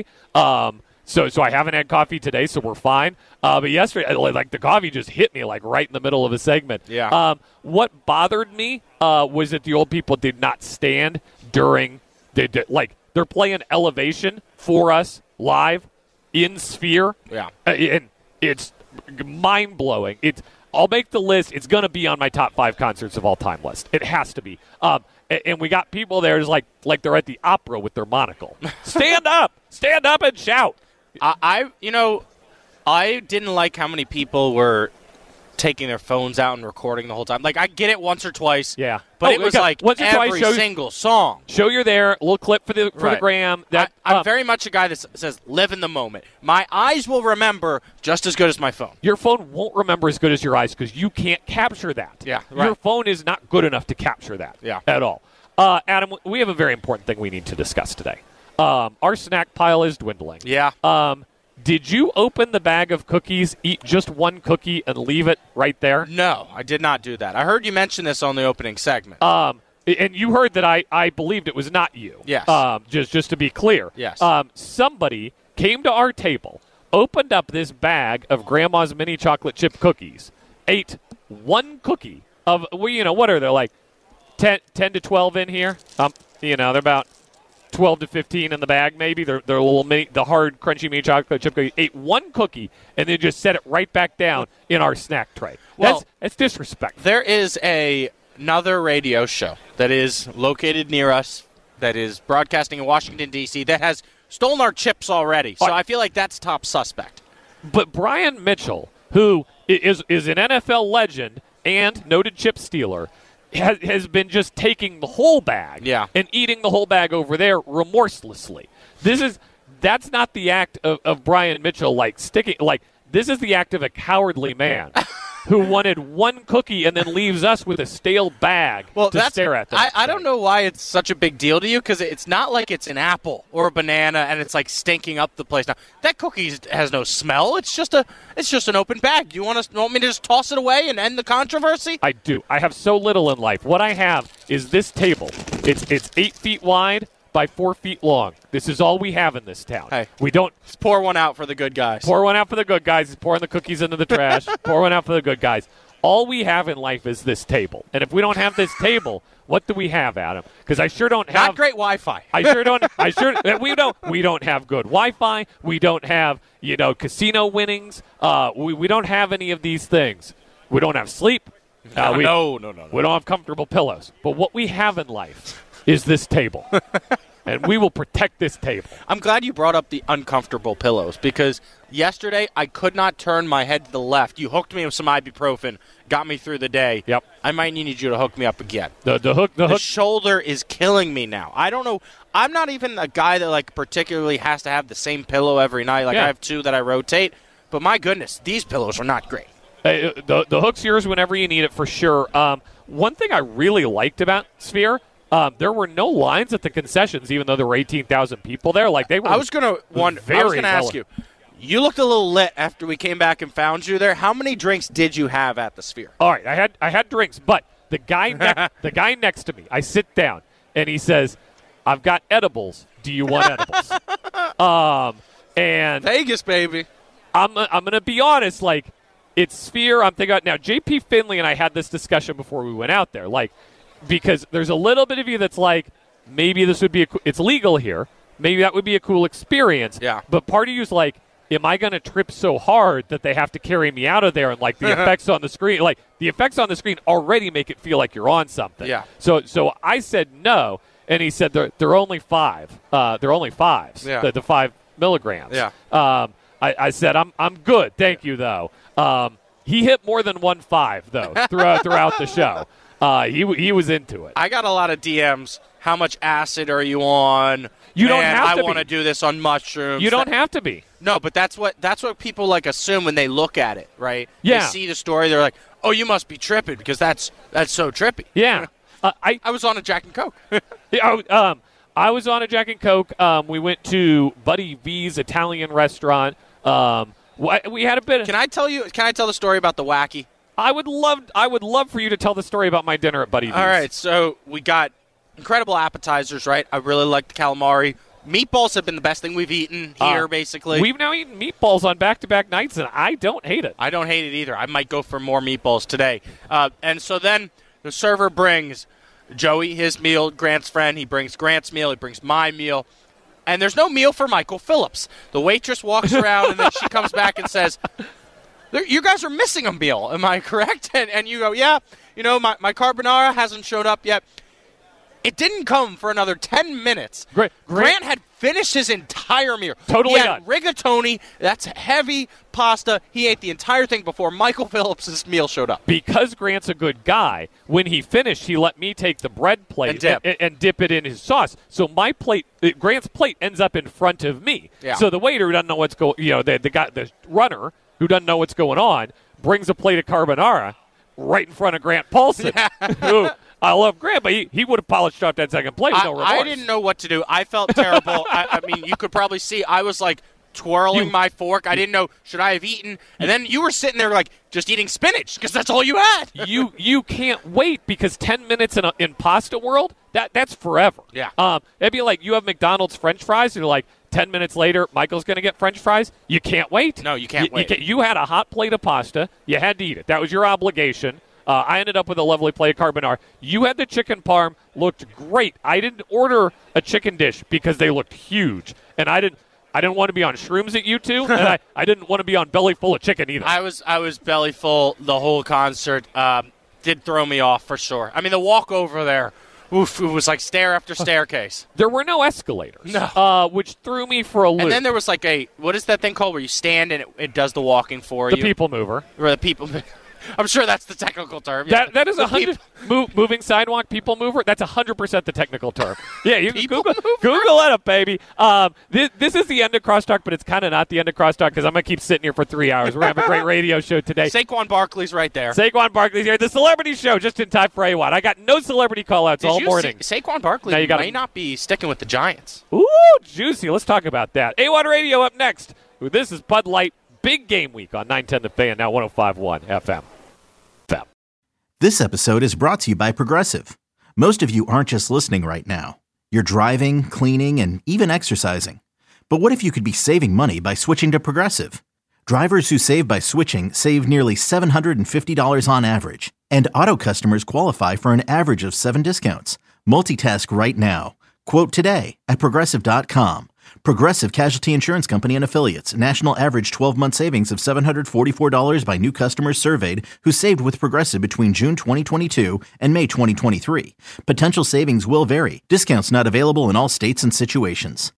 So I haven't had coffee today, so we're fine. But yesterday, the coffee just hit me right in the middle of a segment. Yeah. What bothered me was that the old people did not stand during they're playing Elevation for us live in Sphere. Yeah. And it's mind-blowing. I'll make the list. It's going to be on my top 5 concerts of all time list. It has to be. And we got people there like they're at the opera with their monocle. Stand up and shout. I didn't like how many people were taking their phones out and recording the whole time. I get it once or twice. Yeah. But it was once or every twice, single song. Show you're there. A little clip for the gram. I'm very much a guy that says live in the moment. My eyes will remember just as good as my phone. Your phone won't remember as good as your eyes because you can't capture that. Yeah. Right. Your phone is not good enough to capture that at all. Adam, we have a very important thing we need to discuss today. Our snack pile is dwindling. Yeah. Did you open the bag of cookies, eat just one cookie, and leave it right there? No, I did not do that. I heard you mention this on the opening segment. And you heard that I believed it was not you. Yes. Just to be clear. Yes. Somebody came to our table, opened up this bag of Grandma's mini chocolate chip cookies, ate one cookie of, what are they, 10 to 12 in here? They're about 12 to 15 in the bag, maybe. They're a little mini, the hard, crunchy mini chocolate chip cookie. Ate one cookie and then just set it right back down in our snack tray. Well, that's disrespectful. There is another radio show that is located near us that is broadcasting in Washington, D.C. that has stolen our chips already. So I feel like that's top suspect. But Brian Mitchell, who is an NFL legend and noted chip stealer, has been just taking the whole bag and eating the whole bag over there remorselessly. That's not the act of Brian Mitchell, like sticking, like this is the act of a cowardly man who wanted one cookie and then leaves us with a stale bag to stare at them. I don't know why it's such a big deal to you, because it's not like it's an apple or a banana and it's like stinking up the place. Now that cookie has no smell. It's just an open bag. Do you want me to just toss it away and end the controversy? I do. I have so little in life. What I have is this table. It's 8 feet wide by 4 feet long. This is all we have in this town. Hey, we don't. Let's pour one out for the good guys. Pour one out for the good guys. He's pouring the cookies into the trash. Pour one out for the good guys. All we have in life is this table. And if we don't have this table, what do we have, Adam? Because I sure don't have. Not great Wi-Fi. We don't have good Wi-Fi. We don't have, casino winnings. We don't have any of these things. We don't have sleep. No. We don't have comfortable pillows. But what we have in life is this table. And we will protect this table. I'm glad you brought up the uncomfortable pillows, because yesterday I could not turn my head to the left. You hooked me with some ibuprofen, got me through the day. Yep. I might need you to hook me up again. The hook. Shoulder is killing me now. I don't know. I'm not even a guy that particularly has to have the same pillow every night. I have two that I rotate. But my goodness, these pillows are not great. The hook's yours whenever you need it, for sure. One thing I really liked about Sphere. There were no lines at the concessions, even though there were 18,000 people there. They were. I was going to ask you. You looked a little lit after we came back and found you there. How many drinks did you have at the Sphere? All right, I had drinks, but the guy the guy next to me, I sit down and he says, "I've got edibles. Do you want edibles?" And Vegas, baby. I'm gonna be honest. It's Sphere. I'm thinking now. JP Finley and I had this discussion before we went out there. Because there's a little bit of you that's maybe this would be it's legal here. Maybe that would be a cool experience. Yeah. But part of you's am I going to trip so hard that they have to carry me out of there? And the effects on the screen, the effects on the screen already make it feel like you're on something. Yeah. So I said no, and he said they're only 5. They're only 5s. Yeah. The 5 milligrams. Yeah. I said I'm good, thank you though. He hit more than 1 5 though throughout the show. He was into it. I got a lot of DMs. How much acid are you on? You don't have to I want to do this on mushrooms. You don't have to be. No, but that's what people assume when they look at it, right? Yeah. They see the story, they're like, "Oh, you must be tripping because that's so trippy." Yeah. I was on a Jack and Coke. I was on a Jack and Coke. We went to Buddy V's Italian restaurant. We had a bit. Can I tell the story about the wacky? I would love for you to tell the story about my dinner at Buddy V's. All right, so we got incredible appetizers, right? I really like the calamari. Meatballs have been the best thing we've eaten here, basically. We've now eaten meatballs on back-to-back nights, and I don't hate it. I don't hate it either. I might go for more meatballs today. And so then the server brings Joey his meal, Grant's friend. He brings Grant's meal. He brings my meal. And there's no meal for Michael Phillips. The waitress walks around, and then she comes back and says, "You guys are missing a meal. Am I correct?" And you go, "Yeah, my carbonara hasn't showed up yet." It didn't come for another 10 minutes. Grant had finished his entire meal. Totally done. Rigatoni, that's heavy pasta. He ate the entire thing before Michael Phillips' meal showed up. Because Grant's a good guy, when he finished, he let me take the bread plate and dip it in his sauce. So my plate, Grant's plate, ends up in front of me. Yeah. So the waiter who doesn't know what's going, the runner who doesn't know what's going on, brings a plate of carbonara right in front of Grant Paulson. Who, I love Grant, but he would have polished off that second plate with no remorse. I didn't know what to do. I felt terrible. I mean, you could probably see I was twirling my fork. I didn't know, should I have eaten? And then you were sitting there just eating spinach because that's all you had. You can't wait because 10 minutes in pasta world, that's forever. Yeah. It'd be like you have McDonald's French fries and you're 10 minutes later, Michael's going to get French fries. You can't wait. No, you can't wait. You had a hot plate of pasta. You had to eat it. That was your obligation. I ended up with a lovely plate of carbonara. You had the chicken parm. Looked great. I didn't order a chicken dish because they looked huge. And I didn't want to be on shrooms at U2, and I didn't want to be on belly full of chicken either. I was belly full the whole concert. Did throw me off for sure. I mean, the walk over there, oof, it was like stair after staircase. There were no escalators, which threw me for a loop. And then there was what is that thing called where you stand and it does the walking for you? The people mover. Or the people I'm sure that's the technical term. Yeah. That is 100 moving sidewalk people mover. That's 100% the technical term. Yeah, you can Google it up, baby. This is the end of Crosstalk, but it's kind of not the end of Crosstalk because I'm gonna keep sitting here for 3 hours. We're gonna have a great radio show today. Saquon Barkley's right there. Saquon Barkley's here. The celebrity show just in time for AWOD. I got no celebrity call-outs all morning. Saquon Barkley may not be sticking with the Giants. Ooh, juicy. Let's talk about that. AWOD Radio up next. This is Bud Light. Big game week on 910 The Fan, now 105.1 FM. This episode is brought to you by Progressive. Most of you aren't just listening right now. You're driving, cleaning, and even exercising. But what if you could be saving money by switching to Progressive? Drivers who save by switching save nearly $750 on average. And auto customers qualify for an average of 7 discounts. Multitask right now. Quote today at Progressive.com. Progressive Casualty Insurance Company and Affiliates. National average 12-month savings of $744 by new customers surveyed who saved with Progressive between June 2022 and May 2023. Potential savings will vary. Discounts not available in all states and situations.